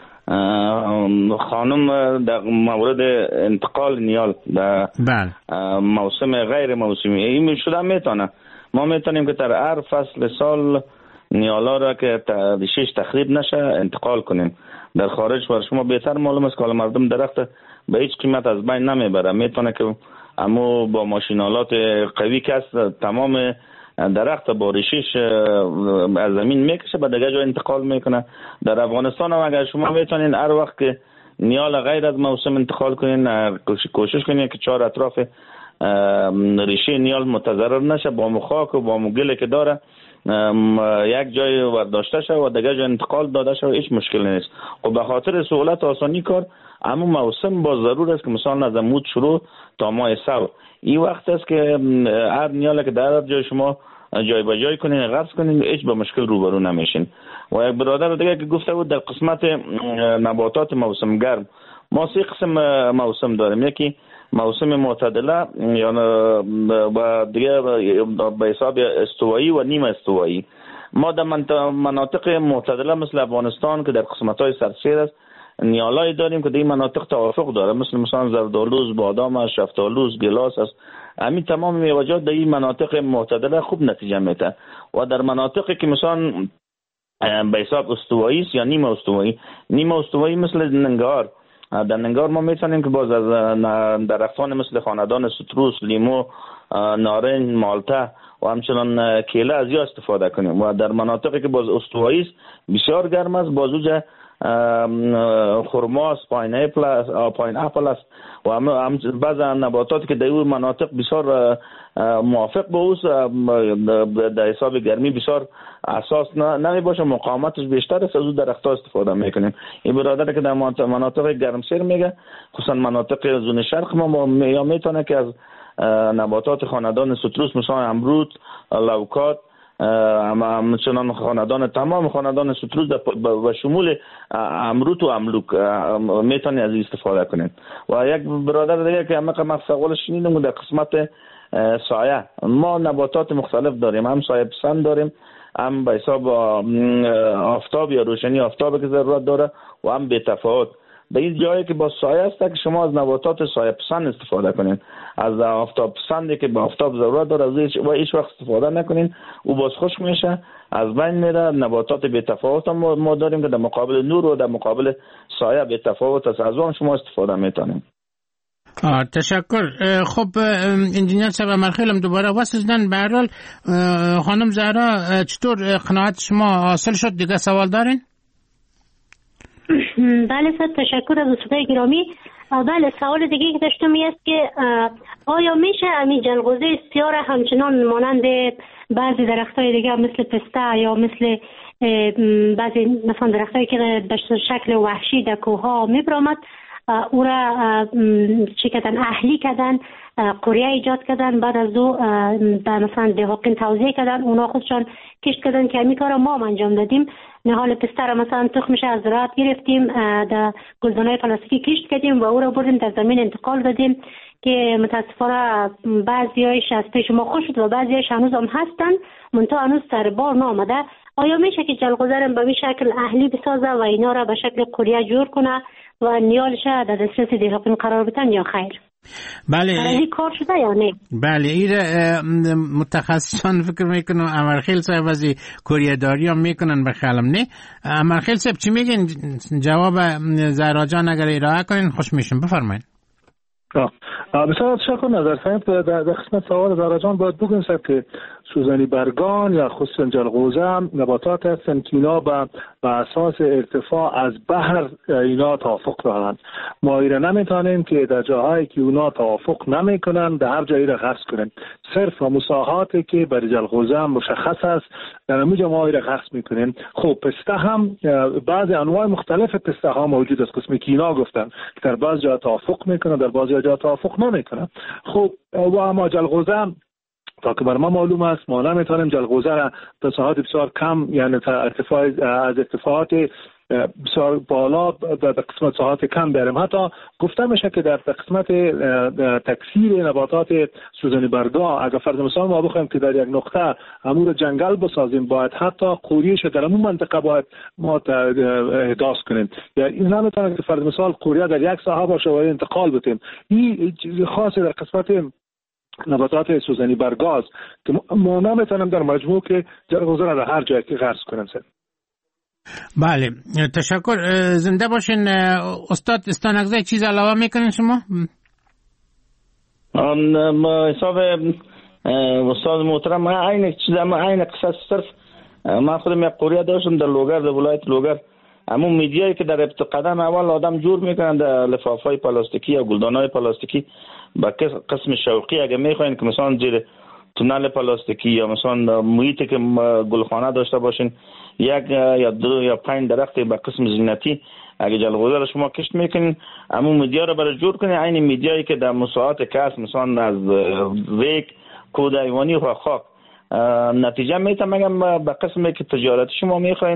خانم در مورد انتقال نیال در موسم غیر موسمی این شده میتونه. ما میتونیم که در هر فصل سال نیالا را که ریشش تخریب نشه انتقال کنیم. در خارج بر شما بهتر معلوم است که مردم درخت به هیچ قیمت از بین نمیبره. میتونه که اما با ماشینالات قوی که است تمام درخت با ریشش از زمین میکشه به دیگه جا انتقال میکنه. در افغانستان هم اگر شما میتونین هر وقت که نیال غیر از موسم انتقال کنین کوشش کنین که 4 اطراف ریشه نیال متضرر نشه، با خاک و با گلی که داره یک جای ورداشته شد و دیگه جای انتقال داده شد، هیچ مشکلی نیست. خب به خاطر سهولت آسانی کار اما موسم با ضرور است که مثلا از مود شروع تا ماه سال این وقت است که هر نیاله که در جای شما جای به جای کنین غرس کنین هیچ به مشکل روبرو نمیشین. و یک برادر دیگه که گفته بود در قسمت نباتات موسم گرم ما 3 قسم موسم داریم. یکی موسم معتدله یا و دیگه به حساب استوایی و نیم استوایی. ما در مناطق معتدله مثل افغانستان که در قسمت‌های سرسیر است نیالای داریم که در این مناطق توافق داره، مثلا زردآلوز، بادام، شفتالوز، گلاس است. همین تمام میوه‌جات در این مناطق معتدله خوب نتیجه میده و در مناطقی که مثلا به حساب استوایی است یا نیم استوایی مثل ننگرهار، در ننگرهار ما میتونیم که باز از درختان مثل خاندان ستروس، لیمو، نارنج، مالته و همچنان کیله از یا استفاده کنیم و در مناطقی که باز استوایی است بسیار گرم است باز خرماست، پایناپل است و بعض نباتاتی که در اون مناطق بسیار موافق با اوست در حساب گرمی بسیار اساس نمی باشه، مقاومتش بیشتر است، از اون درخت‌ها استفاده میکنیم. این برادر که در مناطق گرمسیر میگه خصوصا مناطق زون شرق ما میتونه که از نباتات خاندان ستروس مثل امرود، لوکات، همچنان تمام خاندان ستروس و شمول امروت و املوک میتونی از استفاده کنید. و یک برادر دیگه که ما سوال شنیدم در قسمت سایه، ما نباتات مختلف داریم، هم سایه پسند داریم، هم به حساب آفتاب یا روشنی آفتاب که ضرورت داره و هم به تفاوت. به این جایی که با سایه است که شما از نباتات سایه پسند استفاده کنین، از آفتاب پسندی که به آفتاب ضرورت داره از و هیچ وقت استفاده نکنین، او باز خشک میشه از بین میره. نباتات به تفاوت ما داریم که در مقابل نور و در مقابل سایه به تفاوت است، از اون شما استفاده میتونین. تشکر. خب انجینیر صاحب مرخیلم دوباره واسه به هر حال خانم زهرا چطور قناعت شما حاصل شد؟ دیگه سوال دارین؟ بله تشکر از دوستای گرامی. بله سوال دیگه که داشتم است که آیا میشه همین جلغوزه سیاه همچنان مانند بعضی درختای دیگه مثل پسته یا مثل بعضی مثلا درختایی که به شکل وحشی در کوها میبرامد او را چی کردن اهلی کردن، قریه ایجاد کردن، بعد از او به مثلا دهاقین توزیع کردن، اونا خودشان کشت کردن که همین کار ما انجام دادیم. نهال پسته را مثلا تخمش از زراعت گرفتیم، در گلدانهای پلاستیکی کشت کردیم و او را بردیم در زمین انتقال دادیم که متاسفانه بعضیایش از پیش ما خوش شد و بعضیایش هنوز هم هستن منتها هنوز سر بار نامده. آیا میشه که جلغوزه را به این شکل اهلی بسازه و اینا را به شکل قریه جور کنه و نیالش در دسترس دهقان قرار بدن یا خیر؟ بله این کار شده یا نه؟ بله این متخصصان فکر میکنن امرخیل صاحب از کریه داری هم میکنن بخیالم نه. امرخیل صاحب چی میگن؟ جواب زهرا جان اگر ارائه کنین خوش میشم، بفرمایید. بسیار تشکر. نظر صاحب در قسمت سوال زهرا جان باید بگیم که سوزنی برگان یا خصوصا جلغوزه نباتات هستند که اینا به اساس ارتفاع از بحر اینا توافق دارند. ما ایره نمیتونیم که در جاهایی که اونا توافق نمیکنن در هر جایی را غرس کنیم. صرف و مساحاتی که برای جلغوزه مشخص است در همونجا ما ایره غرس میکنیم. خب پسته هم بعضی انواع مختلف پسته ها موجود است، قسمی که اینا گفتن که در بعض جا توافق میکنن در بعضی جا توافق نمیکنن. خب و اما جلغوزه تا که بر ما معلوم است ما نمیتونیم جلغوزه را به ساحات بسیار کم یعنی از ارتفاعات بسیار بالا در قسمت ساحات کم بریم. حتی گفته میشه که در قسمت تکثیر نباتات سوزنی برگا اگر فرض مثال ما بخوایم که در یک نقطه امور جنگل بسازیم باید حتی قوریش در اون منطقه باید ما احداث کنیم. یعنی این نمیتونه که فرض مثال قوریه در یک ساحه باشه و انتقال بدیم. این خاصه در قسمت نباتات سوزنی برگاز که ما نمیتونیم در مجموع که جلغوزه را در هر جایی که غرس کنیم. بله تشکر. زنده باشین. استاد استانگزه چیز علاوه میکنین شما؟ حساب استاد محترم عین چیز عین قصص صرف من خودم یک قوریه داشتم در لوگر، در ولایت لوگر. همون میدیایی که در قدم اول آدم جور میکنن در لفافای پلاستیکی یا گلدانهای پلاستیکی با قسم شوقی اگه میخواین که مثلا زیر تونل پلاستیکی یا مثلا محیطی که گلخانه داشته باشین یک یا دو یا 5 درخت با قسم زینتی اگه جلغوزه رو شما کشت میکنین همون میدیا رو برای جور کنین عین میدیایی که در مساحات کس مثلا از ریک کود حیوانی و خاک نتیجه میتم. مگم به قسمی که تجارتی شما میخواین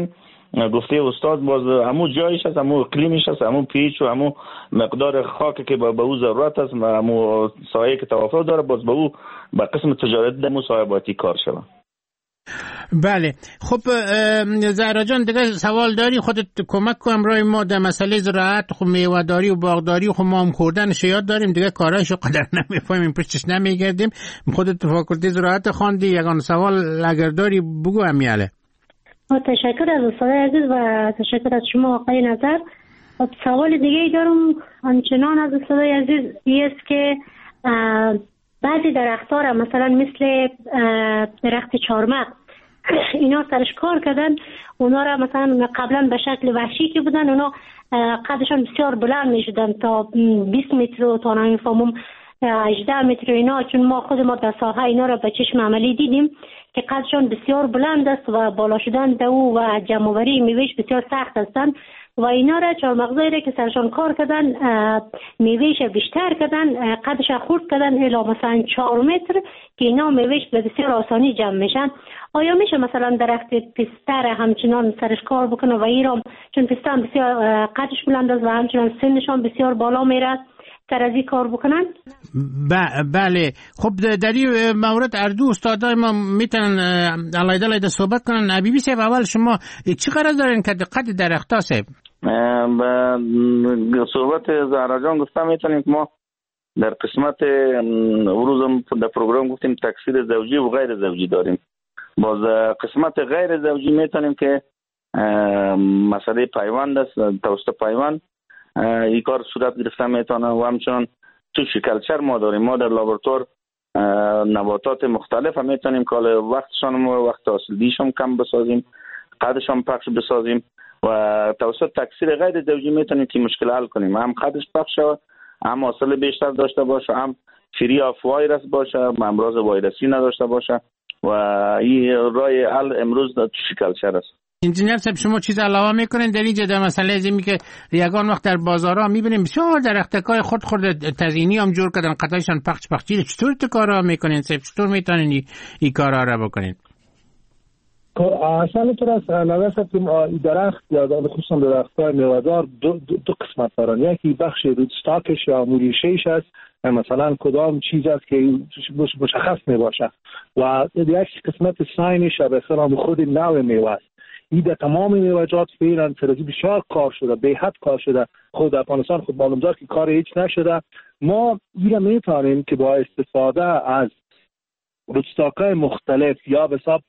گفته استاد باز همون جایش هست، همون اقلیمش هست، همون پیچ و همون مقدار خاک که به او ضرورت است و همون سایه که توافق داره، باز به او به قسم تجارت دمو سایه باید کار شود. بله خب زهرا جان دیگه سوال داری خودت کمک کنم رای ما در مسئله زراعت، خب میوه‌داری و باغداری، خب ما هم خوردنش یاد داریم دیگه، کارایشو قدر نمیفهمیم پشتش نمیگردیم. خودت فاکولته زراعت خواندی، یگان سوال اگر داری بگو امیاله. تشکر از استاد عزیز و تشکر از شما آقای نظر. سوال دیگه دارم آنچنان از استاد عزیز است که بعضی درخت‌ها را مثلا مثل درخت چارمغز اینا سرش کار کردن، اونا را مثلا قبلا به شکل وحشی که بودن، اونا قدشان بسیار بلند می شدن تا 20 متر و تا نمیفهمم 18 متر اینا، چون ما خود ما در ساحه اینا را به چشم عملی دیدیم که قدشان بسیار بلند است و بالا شدن دو و جمع‌آوری میوهش بسیار سخت هستند و اینا را چهارمغزایی را که سرشان کار کردن میوهش بیشتر کردن، قدش خرد کردن الی مثلا 4 متر که اینا میوهش به بسیار آسانی جمع میشن. آیا میشه مثلا درخت پستر همچنان سرش کار بکنه و ایرام چون پستر بسیار قدش بلند است و همچنان سنشان بسیار بالا میره سر از این کار بکنن؟ بله خب در این مورد اردو استادای ما میتونن علیده صحبت کنن. حبیبی صاحب اول شما چی قرار دارین که قد درختا صاحب؟ به صحبت زهرا جان گفتم میتونیم که ما در قسمت روزم در پروگرام گفتیم تکثیر زوجی و غیر زوجی داریم. باز قسمت غیر زوجی میتونیم که مسئله پیوند است، توسط پیوند این کار صورت گرفته میتونه و همچنان تو شکلچر ما داریم. ما در لابراتوار نباتات مختلف هم میتونیم که وقتشان و وقت حاصلدیشم کم بسازیم، قدشان پخش بسازیم و توسط تکثیر غیر زوجی میتونیم که مشکل حل کنیم، هم قدش پخش شود، هم حاصل بیشتر داشته باشه، هم فری آف وایرس باشه، امراض ویروسی نداشته باشه و این رای حل امروز در شکلچر است. انجینیر صاحب شما چیز علاوه میکنین در اینجا در مسئله ازمی که یگان وقت در بازارها میبینیم بسیار درختکای خود تزیینی هم جور کردن، قطعشان پخش چطور تو کارا میکنین صاحب؟ چطور میتونین این کارا را بکنین؟ اصلا تو از نظر صاحب درخت یا خصوصا درخت‌های میوه‌دار دو قسمت دارن، یکی بخش روتستاکش یا موریشه‌اش است، مثلا کدام چیز است که مشخص میباشه و یک قسمت ساینش به اصطلاح خود نوع میوه است. این در تمام میوه‌جات فعلا سرازی بسیار کار شده، به حد کار شده. خود افغانستان خود معلوم دار که کار هیچ نشده. ما این میتونیم که با استفاده از روتستاک‌های مختلف یا به حساب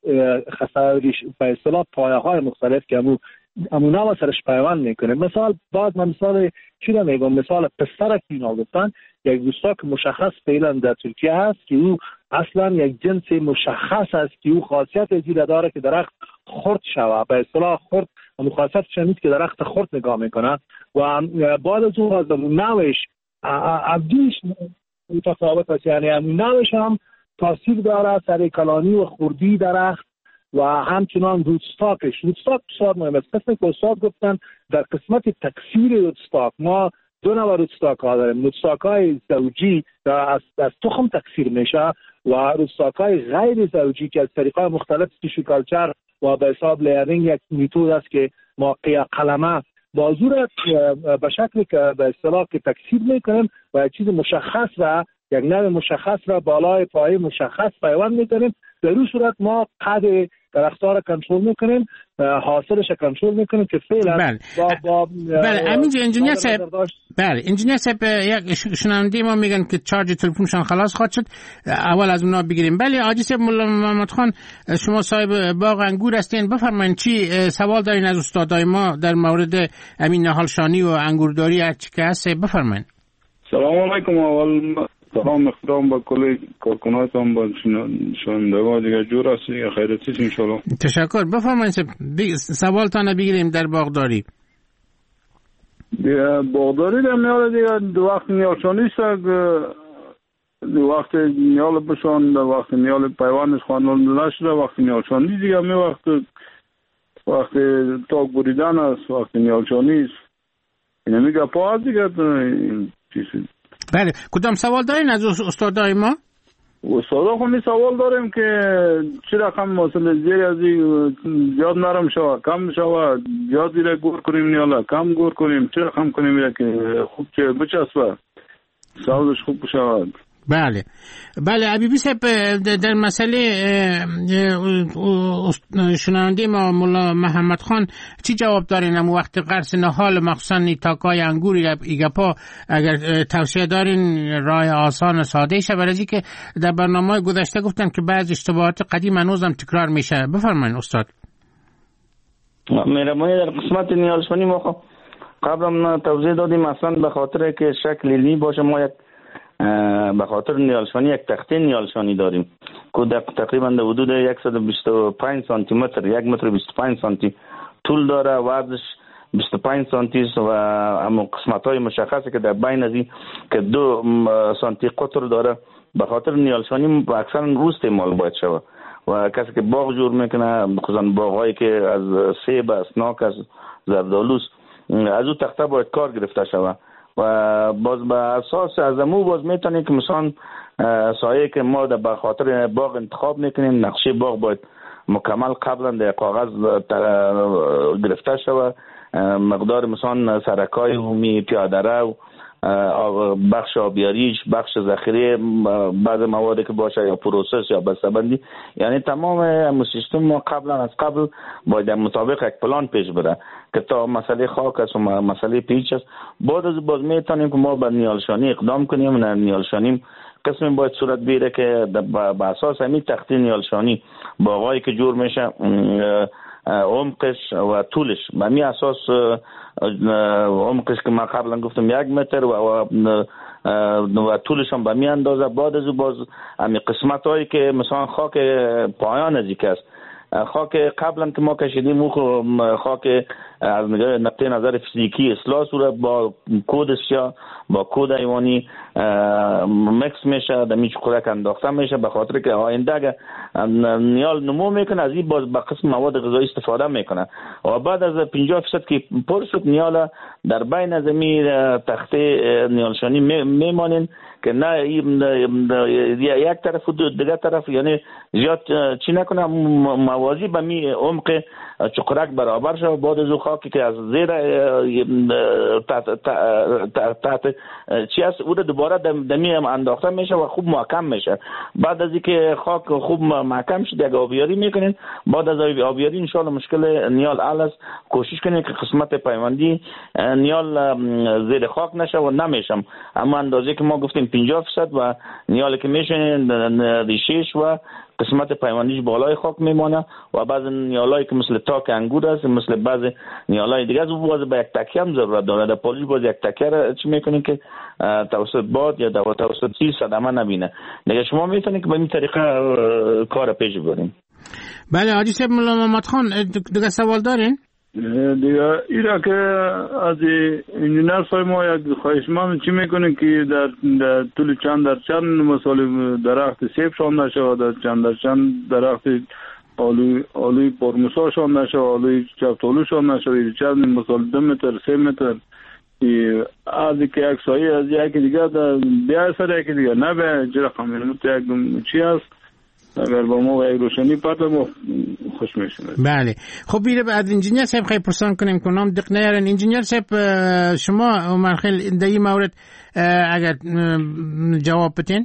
به اصطلاح پایه‌های مختلف که امونا سرش پیوند میکنه. مثال چی رو میگم، مثال پستر که اینا گفتن یک روتستاک مشخص فعلا در ترکیه هست که او اصلا یک جنس مشخص است که او خاصیت ازیل داره که درخت خرد شوه، به اصطلاح خرد و خاصیتش نیست که درخت خرد نگاه میکنه و بعد از اون از نوش عبدیش متفاوت است، یعنی نوش هم تاثیر داره سر کلانی و خردی درخت و همچنان روتستاک بسیار مهم است. قسمی که استاد گفتن در قسمت تکثیر روتستاک ما دو نوع روتستاک ها داریم، روتستاک های زوجی از تخم تکثیر میشه و روتستاک های غیر زوجی که از طریقای مختلف تیشو کالچر و به حساب لیرینگ یک میتود است که ما قلمه با زورت به شکلی که به اصطلاح که تکثیر میکنیم و یک چیز مشخص و یک نوع مشخص را بالای پایه مشخص پیوند میکنیم. در این صورت ما قد درخت‌ها را کنترل میکنیم، حاصلش کنترل میکنیم که فعلا بله همینجا انجینیر صاحب، بله انجینیر صاحب یک شنونده ما میگن که چارج تلفنشان خلاص خواهد شد، اول از اونا بگیریم. بله حاجی صاحب مولا محمد خان شما صاحب باغ انگور هستین، بفرمایید چی سوال دارین از استادای ما در مورد امین نهالشانی و انگورداری هرچی که هست بفرمایید. سلام علیکم. اول سلام احترام با کل کارکنانتان با شنوندگان دیگه جور است دیگه خیرتیست انشالله. تشکر. بفرمایید سوالتان بگیریم در باغداری. باغداری در میاره دیگه دو وقت نیالشانی است، دو وقت نیال بشان در وقت نیال پیوانش خواندن نشده، وقت نیالشانی دیگه می وقت تاک بریدن است، وقت نیالشانی است. اینه میگه پا دیگه چیزی. بله کدام سوال دارین از استادای ما؟ استادا خب می سوال داریم که چه رقم مثلا زیر از زیاد نرم شود کم شود زیاد دیره گور کنیم یا کم گور کنیم چه رقم کنیم که خوب چه بچسبه سازش خوب شود. بله عبیبی صاحب در مسئله شنونده ما مولا محمد خان چی جواب دارین؟ اما وقت قرص نهال مخصوصا تاکای انگور ایگپا اگر توصیه دارین راه آسان ساده شه، برای که در برنامه گذشته گفتن که بعض اشتباهات قدیم هنوزم تکرار میشه. بفرمایید استاد. مهربانی در قسمت نیالشانی ما قبلا توضیح دادیم اصلا به خاطر که شکل لی باشه ما یک به خاطر نیالشانی یک تخته نیالشانی داریم که تقریبا در حدود 125 سانتی متر 1 متر 25 سانتی طول داره، وزنش 25 سانتی و اما قسمت های مشخصه که در بین از این که 2 سانتی قطر داره. به خاطر نیالشانی اکثرا روز استعمال باید شود و کسی که باغ جور میکنه خصوصا باغ‌هایی که از سیب، اسناک، از زردالوس از او تخته باید کار گرفته شود و باز به اساس از امو باز میتونیم که مثلا سایه که ما به خاطر باغ انتخاب میکنیم نقشه باغ باید مکمل قبلا در کاغذ گرفته شود، مقدار مثلا سرکای عمومی، پیاده رو، بخش آبیاریش، بخش ذخیره بعض مواد که باشه یا پروسس یا بسته‌بندی، یعنی تمام سیستم ما قبلا از قبل باید مطابق یک پلان پیش بره که تا مسئله خاک است و مسئله پیچ است. بعد از باز میتونیم که ما به نیالشانی اقدام کنیم. نیالشانی قسمی باید صورت بگیره که به اساس همین تخته نیالشانی باغایی که جور میشه عمقش و طولش به همین اساس عمقش که من قبلا گفتم 1 متر و طولش هم به همین اندازه. بعد از باز همین قسمت هایی که مثلا خاک پایان از یک است، خاک قبلا که ما کشیدیم او خاک از نقطه نظر فیزیکی اصلاح صورت با کودش یا با کود حیوانی مکس میشه، در میچ خورک انداخته میشه به خاطر که آینده اگه نیال نمو میکنه از این باز به قسم مواد غذایی استفاده میکنه و بعد از 50% که پر شد نیال در بین از می تخته نیالشانی میمانین که نه یک طرف و دیگر طرف یعنی زیاد چی نکنه موازی به می عمق چقرک برابر شد. بعد از خاکی که از زیر تحت چی است او دوباره دمی انداخته میشه و خوب محکم میشه. بعد از اینکه خاک خوب محکم شد یک آبیاری میکنین. بعد از آبیاری انشالله مشکل نیال حل است. کوشش کنین که قسمت پیوندی نیال زیر خاک نشه و نمیشم اما اندازه که ما گفتیم 50% و نیالی که میشن ریشش و قسمت پیوندیش بالای خاک میمانه و بعض نیالایی که مثل تاک انگور است، مثل بعض نیالای دیگه از باز به یک تکیه هم ضرورت داره. در پالیش باز یک تکیه را چی میکنین که توسط باد یا توسط چیز صدمه نبینه. دیگه شما میتونین که به این طریقه کار پیش ببرین. بله حاجی صاحب مولا محمد خان دیگه سوال دارین؟ دیگه ایرا که از انجینر صاحب ما یک خواهشمند چی میکنه که در طول چند در چند مثال درخت سیب شانده شود، در چند درخت آلوی پرموسا شانده شود، آلوی چفتالو شانده شود، چند مثال 2 متر 3 متر از که یک سایه از یکی دیگه بیا سر یکی دیگه نه به چه رقم یک چی هست اگر با ما و یک روشنی پرده ما خوش میشیم. بله خب بیره از انجینیر صاحب خیلی پرسان کنیم که نام دق نیارن. انجینیر صاحب شما عمر خیلی در این مورد اگر جواب بتین.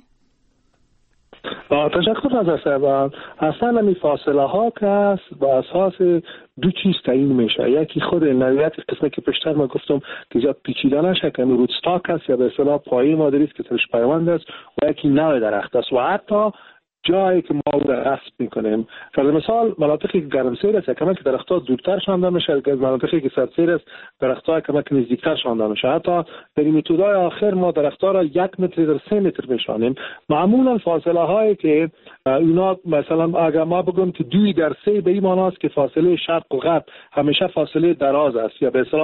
تشکر از صاحب. اصلا همی فاصله ها که است با اساس 2 چیز تعیین میشه. یکی خود نوعیت قسمه که پیشتر ما گفتم که زیاد پیچیده نشه که روت استاک است یا به اصطلاح پایه مادری است که سرش پیوند است و یکی نوع درخت است و حتی جایی که ما او را غصب میکنیم. فرض مثال مناطقی که گرمسیر است کما که درخت‌ها دورتر شانده میشه، مناطقی که سردسیر است درخت‌ها کما که نزدیکتر شانده میشه. حتی در این متدای آخر ما درخت‌ها را 1 متر در 3 متر میشانیم. معمولا فاصله هایی که اینا مثلا اگر ما بگم که 2 در 3 به این معنی است که فاصله شرق و غرب همیشه فاصله دراز است یا به اصطلاح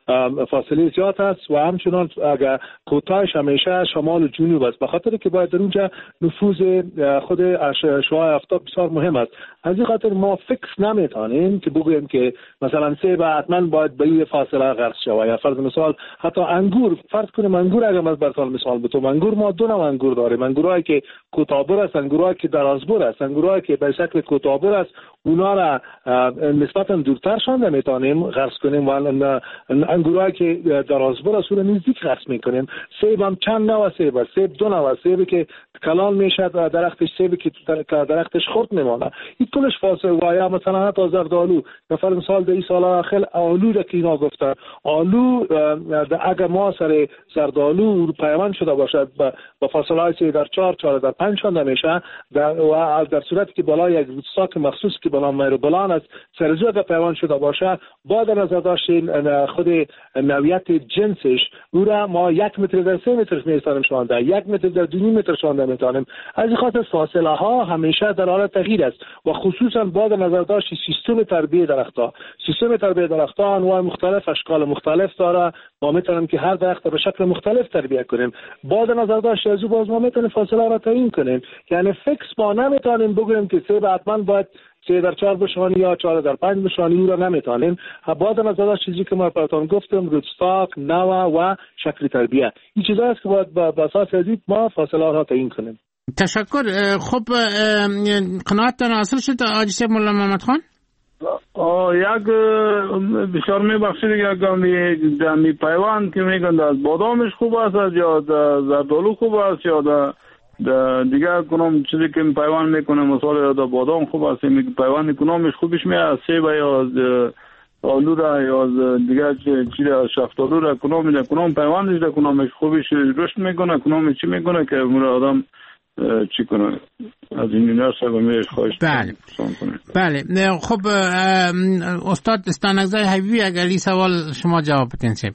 فاصله زیاد است و همچنان اگر کوتاهش همیشه شمال و جنوب است، به خاطر که باید در اونجا نفوذ خود شعاع آفتاب بسیار مهم است. از این خاطر ما فکس نمیتونیم که بگوییم که مثلا سیب حتما باید به این فاصله غرس شود. یا فرض مثال حتی انگور، فرض کنیم انگور، اگر من براتون مثال بزنم، انگور ما دو نوع انگور داریم، انگورایی که کوتاه‌بر است، انگورایی که درازبر است. انگورایی که به شکل کوتاه‌بر است اونا را نسبتا دورتر شان میتونیم غرس کنیم و انگورایی که درازبر است رو نزدیک غرس میکنیم. سیب هم چند نوع سیب است. سیب دو نوع، سیبی که کلان میشد و درختش، سیبی که درختش خرد میمانه. این کلش فاصله. و یا مثلا حتی زردآلو، مثلا مثال در این سال اخیر آلو را که اینا گفتن، آلو اگر ما سر زردآلو پیوند شده باشد با فاصله های در 4 در 5 شانده میشه و در صورتی که بالای یک روستاک مخصوص که بلا میروبلان است سرزو اگر پیوند شده باشه، با در نظر داشتین خود نوعیت جنسش او را ما 1 متر در 3 متر میتونیم شانده، 1 متر در 2 متر شانده میتونیم. از این خاطر فاصله ها همیشه در حال تغییر است و خصوصا با در نظر داشت سیستم تربیت درخت‌ها. سیستم تربیت درخت‌ها انواع مختلف، اشکال مختلف داره. ما میتونیم که هر درخت به شکل مختلف تربیت کنیم. با در نظر داشت از او باز ما میتونیم فاصله را تعیین کنیم. یعنی فکس ما نمیتونیم بگوییم که سیب حتما باید 3 در 4 بشانی یا 4 در 5 بشانی، او را نمیتونیم. با در نظر داشت چیزی که ما براتون گفتم، روستاک، نوع و شکل تربیت، این چیزایی است که باید با اساس از ما فاصله را تعیین کنیم. تشکر. خب قناعتتان حاصل شد حاجی صاحب مولا محمد خان؟ یک بسیار میبخشید که می پیوند که میگن از بادامش خوب است یا زردآلو خوب است یا دیگر کنم چیزی که پیوند میکنه، مثلا یا بادام خوب است میگه پیوند کنامش خوبش میاد، سیب یا آلو را یا دیگر چیز شفتالو را کنام پیوندش را کنامش خوبش رشد میکنه، کنامش چی میکنه که آدم چی کنه. از این نرسه و میرش خواهش بله. خب استاد استانگزای حبیبی اگر این سوال شما جواب بتین سیب.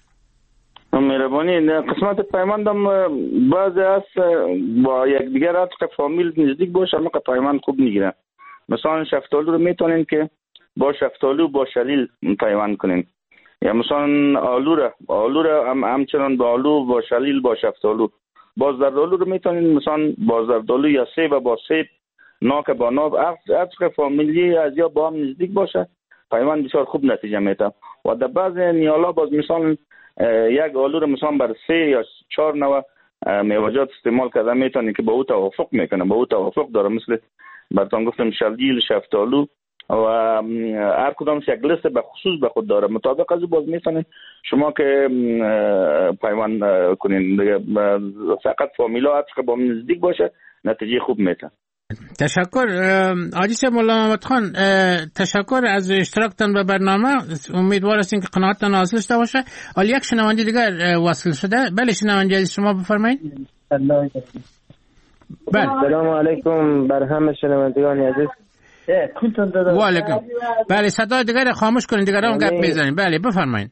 مهربانی. قسمت پیماندم بعضی است با یک دیگر عطق فامیل نزدیک باشه اما پیماند خوب میگیرن. مثلا شفتالو رو میتونین که با شفتالو با شلیل پیوند کنین، یا مثلا آلو را همچنان با آلو با شلیل با شفتالو. با زردآلو رو میتونین مثلا با زردآلو یا سیب با سیب، ناک با ناب، عطق فامیلی از یا با هم نزدیک باشه پیوند بسیار خوب نتیجه میده. و در بعض نیالا باز مثلا یک آلو رو مثلا بر 3 یا 4 نوع میوه‌جات استعمال کرده میتونین که با او توافق میکنه، با او توافق داره. مثل براتون گفتم شلیل، شفتالو و هر کدامش یک لیست به خصوص به خود داره. مطابق از باز میتونین شما که پیوند کنین. فقط فامیلا عطق با نزدیک باشه نتیجه خوب میده. تشکر حاجی صاحب مولا محمد خان. تشکر از اشتراکتان به برنامه. امیدوار هستیم که قناعتتان حاصل شده باشه. حالا یک شنونده دیگر وصل شده. بله شنونده عزیز شما بفرمایید. بله. سلام علیکم بر همه شنوندگان عزیز. و علیکم. بله صدای دیگر خاموش کنید، دیگر هم گپ میزنید. بله بفرمایید.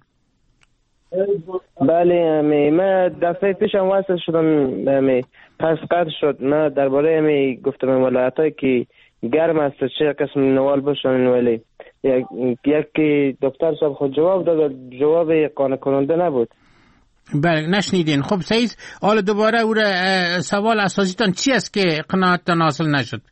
بله من دفعه پیشم وصل شدم، پس قطع شد. من درباره گفتم ولایتایی که گرم است چه قسم نوال باشن، ولی یک دکتر صاحب خود جواب داد، جواب قانع کننده نبود. بله نشنیدین. خب سعید حالا دوباره او سوال اساسیتان چی است که قناعتتان حاصل نشد؟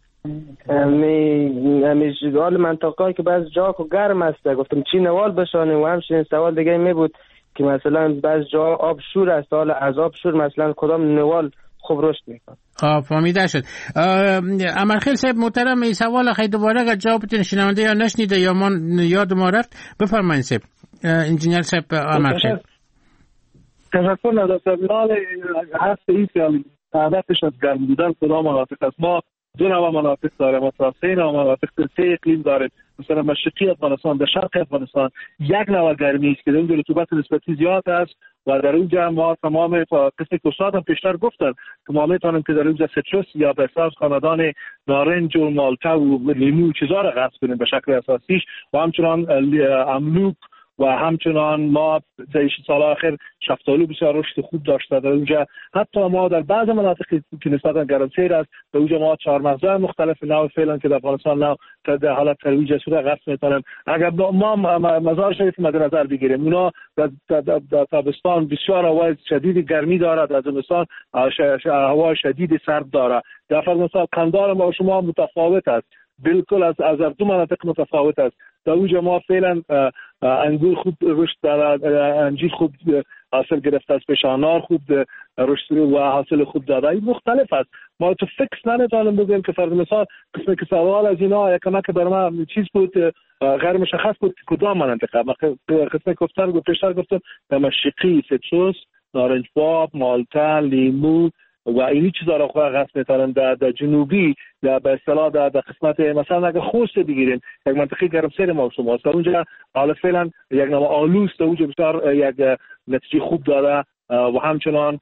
حال منطقه‌ای که بعض جا گرم است گفتم چی نوال بشانه، و همچنین سوال دیگه می بود که مثلا بعض جا آب شور است، حالا از آب شور مثلا کدام نوال خوب رشد میکنه. فهمیده شد. امرخیل صاحب محترم این سوال خیلی دوباره اگر جوابتون شنونده یا نشنیده یا من یاد ما رفت بفرمایید صاحب. انجینیر صاحب امرخیل. تشکر نداشتم. هست این هدفش از گرم بودن کدام مناطق است. ما 2 نوع مناطق داریم، مثلا 3 نوع مناطق، 3 اقلیم داریم. مثلا مشرقی افغانستان، در شرق افغانستان یک نوع گرمی است که اونجا رطوبت نسبتی زیاد است و در اونجا ما تمام قسم کوسات هم پیشتر گفتن که ما میتونیم که در اونجا سیتروس یا به اساس خاندان نارنج و مالتا و لیمو چیزا را غرس کنیم به شکل اساسیش، و همچنان املوک و همچنان ما در سال آخر شفتالو بسیار رشد خوب داشته در اونجا. حتی ما در بعض مناطقی که نسبتا گرمسیر است در اونجا ما چهارمغزهای مختلف نوع فعلا که در افغانستان نوع در حالت ترویج شده قصد می‌کنن. اگر ما مزار شریف مد نظر بگیریم، اونا در تابستان بسیار هوای شدید گرمی دارد، در زمستان هوا شدید سرد دارد. در افغانستان قندار ما شما متفاوت است، بالکل از دو مناطق متفاوت است. در اونجا ما فعلا انگور خوب رشد دارد، انجیر خوب حاصل گرفته است، پشانار خوب رشد و حاصل خوب داده. این مختلف است. ما تو فکس نمیتونیم بگیم که فرض مثال قسمی که سوال از اینا یکم که برای من چیز بود غیر مشخص بود کدام منطقه. قسمی که پیشتر گفتم مشرقی، سیتروس، نارنج باب، مالتا، لیمو و این چیزا را خود قسم میتونن در جنوبی به اصطلاح در قسمت مثلا اگه خوست بگیریم یک منطقه گرمسیر ما شما است، اونجا حالا فعلا یک نوع آلوس در اونجا بسیار یک نتیجه خوب داره و همچنان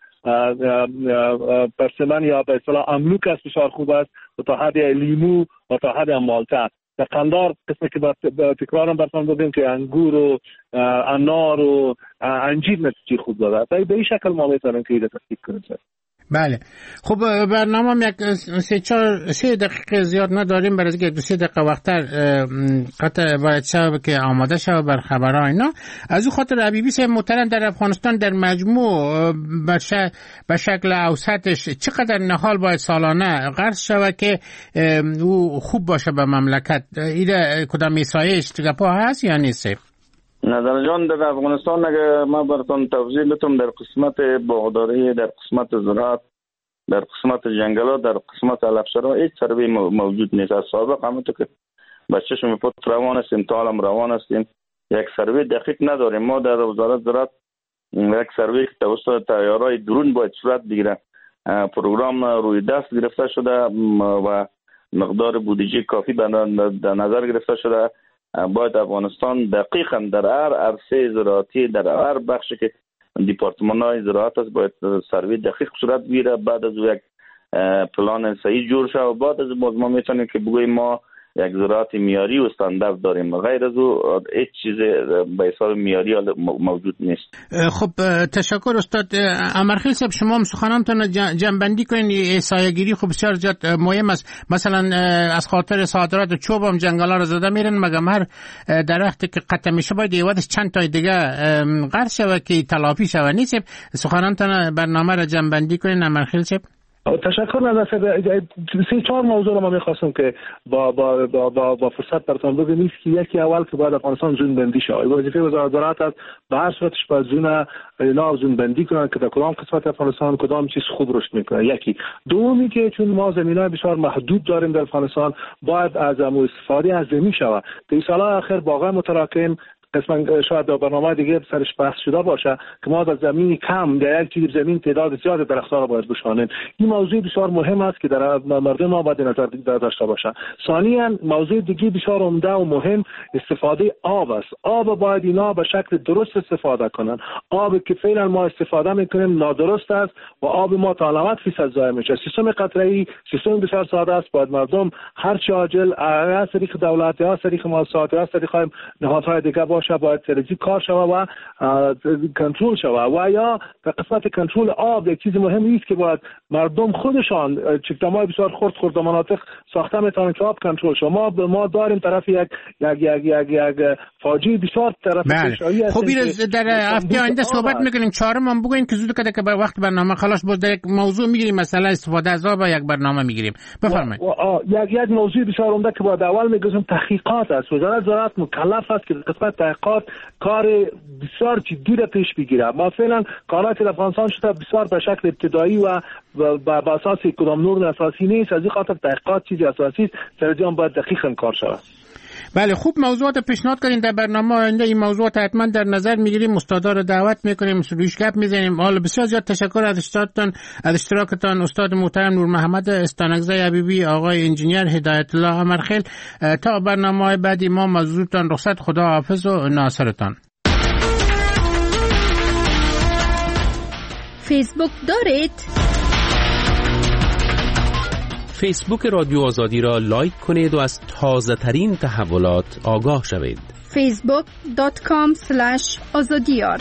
پرسمن یا به اصطلاح املوک است بسیار خوب است و تا حد لیمو و تا حد مالتا. در قندار قسمی که تکرارم براتون بگم که انگور و انار و انجیر نتیجه خوب داره. به این شکل ما میتونیم که اینو تصدیق کنیم. بله. خب برنامه هم یک 3 دقیقه زیاد نداریم، برای اینکه 2-3 دقیقه وقتر قطع باید شد که آماده شد بر خبرها اینا. از اون خاطر حبیبی صاحب محترم در افغانستان در مجموع به شکل اوسطش چقدر نهال باید سالانه قرض شود که او خوب باشه به مملکت؟ ایده کدام میسایش گپا هست یا نیست؟ نظر جان در افغانستان اگر ما براتون توضیح بدم، در قسمت باغداری، در قسمت زراعت، در قسمت جنگلات، در قسمت علفشرا هیچ سروی موجود نیست. از سابق همونطور که بچه شما پت روان هستیم تا حالم روان هستیم یک سروی دقیق نداریم. ما در وزارت زراعت یک سروی که توسط طیاره‌های درون باید صورت بگیره، پروگرام روی دست گرفته شده و مقدار بودجه کافی در نظر گرفته شده. باید افغانستان دقیقاً در هر عرصه زراعتی، در هر بخشی که دیپارتمان‌های زراعت است باید سروی دقیق صورت بگیره. بعد از یک پلان صحیح جور شد و بعد از ما میتونیم که بگوییم ما یک زراعت معیاری و استاندارد داریم. غیر از او هیچ چیز به حساب معیاری موجود نیست. خب تشکر استاد امرخیل صاحب. شما هم سخنانتون جمع‌بندی کنین. سایه‌گیری خب بسیار زیاد مهم است. مثلا از خاطر صادرات چوب هم جنگلا رو زده میرن، مگم هر درختی که قطع میشه باید یوادش چند تای دیگه قرض شود که تلافی شود. نیست سخنانتون برنامه رو جمع‌بندی کنین امرخیل صاحب؟ تشکر. نظر 3-4 موضوع رو ما می‌خواستم که با فرصت براتون بگم. که یکی اول که باید افغانستان زون بندی شه. وظیفه وزارت زراعت است به هر صورتش باید زون بندی کنن که در کدام قسمت افغانستان کدام چیز خوب رشد میکنه. یکی. دومی که چون ما زمینای بسیار محدود داریم در افغانستان باید از استفاده از زمین شود. در سال‌های اخر واقعا متراکم قسماً شاید در برنامه دیگه سرش بحث شده باشه که ما در زمین کم در یک چیز زمین تعداد زیاد درخت‌ها را باید بشانیم. این موضوع بسیار مهم است که در مردم ما باید نظر داشته باشه. ثانیاً موضوع دیگه بسیار عمده و مهم استفاده آب است. آب باید اینا به شکل درست استفاده کنن. آب که فعلا ما استفاده میکنیم نادرست است و آب ما تا 90% ضایع میشه. سیستم قطره‌ای سیستم بسیار ساده است. باید مردم هر چه عاجل از طریق دولت یا از طریق مؤسسات یا از طریق نهادهای دیگه باشه باید سرزی کار شود و کنترل شود. و یا در قسمت کنترل آب یک چیز مهمی است که باید مردم خودشان چکدم‌های بسیار خرد مناطق ساخته میتونن که آب کنترل شود. ما داریم طرف یک فاجعه بسیار طرف کشایی است. خب در هفته آینده صحبت میکنیم. چهارم هم بگوین که زود کده که وقت برنامه خلاص باز در یک موضوع میگیریم، مثلا استفاده از آب یک برنامه میگیریم. بفرمایید. یک موضوع بسیار عمده که باید اول میگیم تحقیقات است. وزارت زراعت مکلف است که قسمت تحقیقات کار بسیار جدی را پیش بگیره. ما فعلا کارات در افغانستان شده بسیار به شکل ابتدایی و با اساس کدام نور اساسی نیست. از این خاطر تحقیقات چیزی اساسی است. سرجان باید دقیقاً کار شود. بله خوب موضوعات پیشنهاد کردین در برنامه آینده. این موضوعات حتما در نظر میگیریم، استادا رو دعوت میکنیم، روش گپ میزنیم. حالا بسیار زیاد تشکر از اشتراکتان استاد محترم نور محمد استانکزی حبیبی، آقای انجینیر هدایت الله امرخیل. تا برنامه بعدی ما موضوعتان رخصت. خدا حافظ و ناصرتان. فیسبوک دارید؟ فیسبوک رادیو آزادی را لایک کنید و از تازه ترین تحولات آگاه شوید. facebook.com/azadiyar.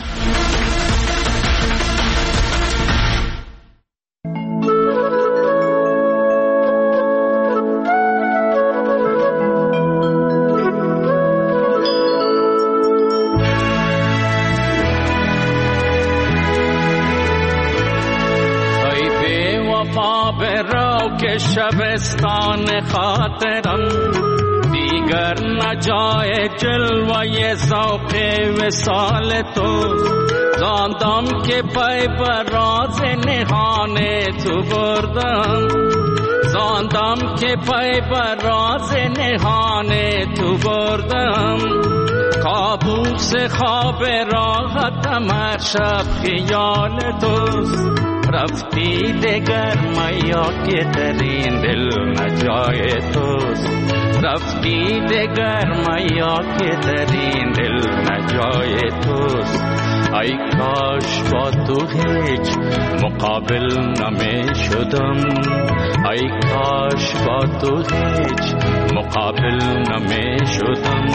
شبستان خاطرم دیگر نجای جلوه ذوق وصال تو، زاندم که پای بر راز نهان تو بردم، زاندم که پای بر راز نهان تو بردم، کابوس خواب راحتم هر شب خیال توست، رفتی دگر میا که ترین دل نجای توست، رفتی دگر میا که ترین دل نجای توست، ای کاش با تو هیچ مقابل نمی شدم، ای کاش با تو هیچ مقابل نمی شدم.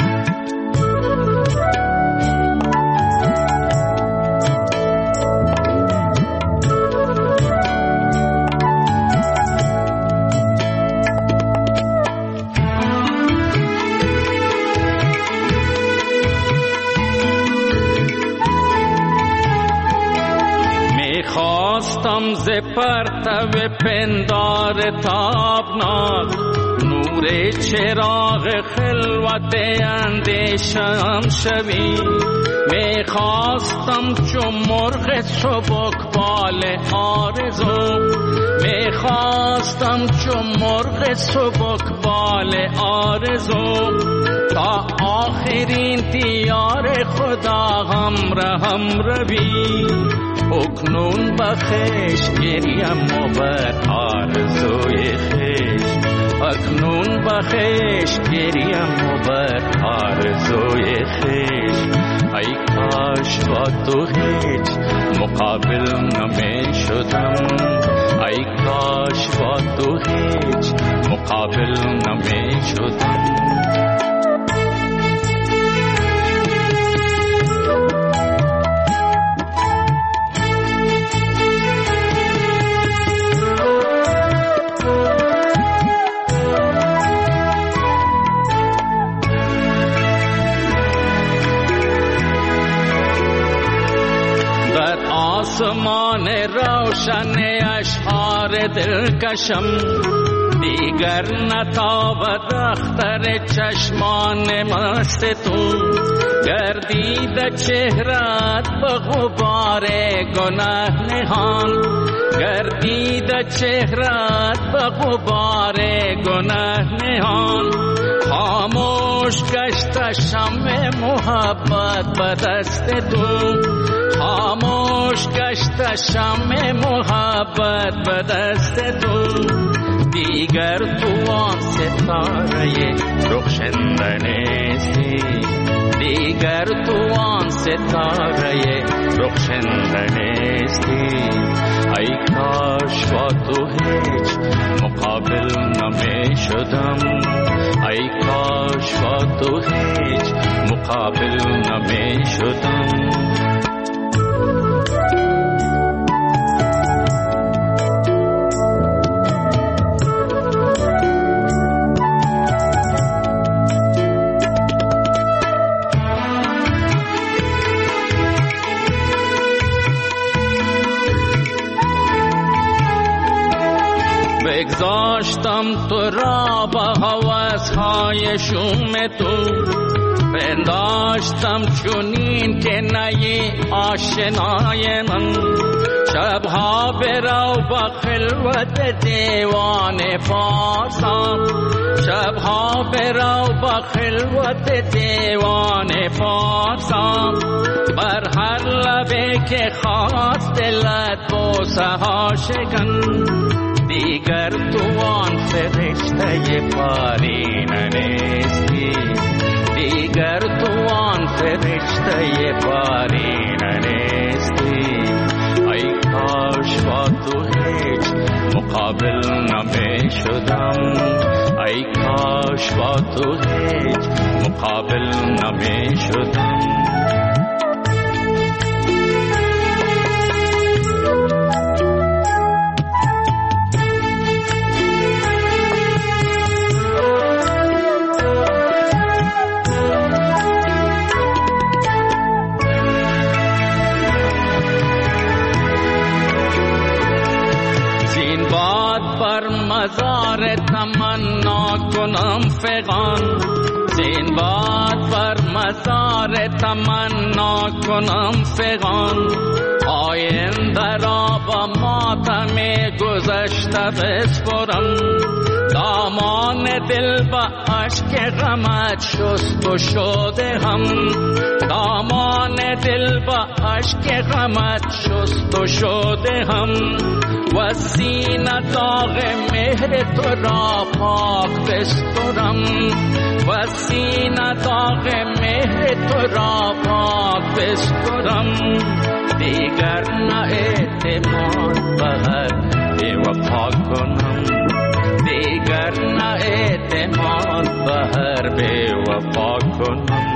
خواستم ز پرتو پندار تابناک نور چراغ خلوت اندیشم شوی، می خواستم چون مرغ سبکبال آرزو، می خواستم چون مرغ سبکبال آرزو، تا آخرین دیار خدا هم روی، اکنون بخش گریم و بر آرزوی خیش، اکنون بخش گریم و بر آرزوی خیش، ای کاش با تو هیچ مقابل نمی شدم، ای کاش با تو هیچ مقابل نمی شدم. آسمان روشن اشعار دلکشم دیگر نتابد اختر چشمان مست تو، گردید چهرت به غبار گناه نهان، گردید چهرت به غبار گناه نهان، خاموش گشت شمع محبت به دست تو، خاموش گشت شمع محبت به دست تو، دیگر تو آن ستاره رخشنده نیستی، دیگر تو آن ستاره رخشنده نیستی، ای کاش با تو هیچ مقابل نمی شدم، ای کاش با تو هیچ مقابل نمی شدم. بگذاشتم تو را با هوس‌های شوم تو، پنداشتم چونین که نی آشنای من، شبها برو با خلوت دیوان پارسا، شبها برو با خلوت دیوان پارسا، بر هر لبه که خواست دلت بوسه ها شکن، دیگر تو آن فرشته پارینه نیستی، دیگر تو آن فرشته پارینه نیستی، ای کاش با تو هیچ مقابل نمی شدم، ای کاش با تو هیچ مقابل نمی شدم. مزار تمنا کنم فغان، زین باد بر مزار تمنا کنم فغان. آینده را با ماتم گذشته بسپرم، دامان دل با عشق غمت شست و شده هم. دامان دل با عشق غمت شست و شده هم. و سینه داغ مهر تو را پاک بسترم، و سینه داغ مهر تو را پاک بسترم. دیگر نه اعتماد بهر بی وفا کنم، دیگر نه اعتماد بهر بی وفا کنم.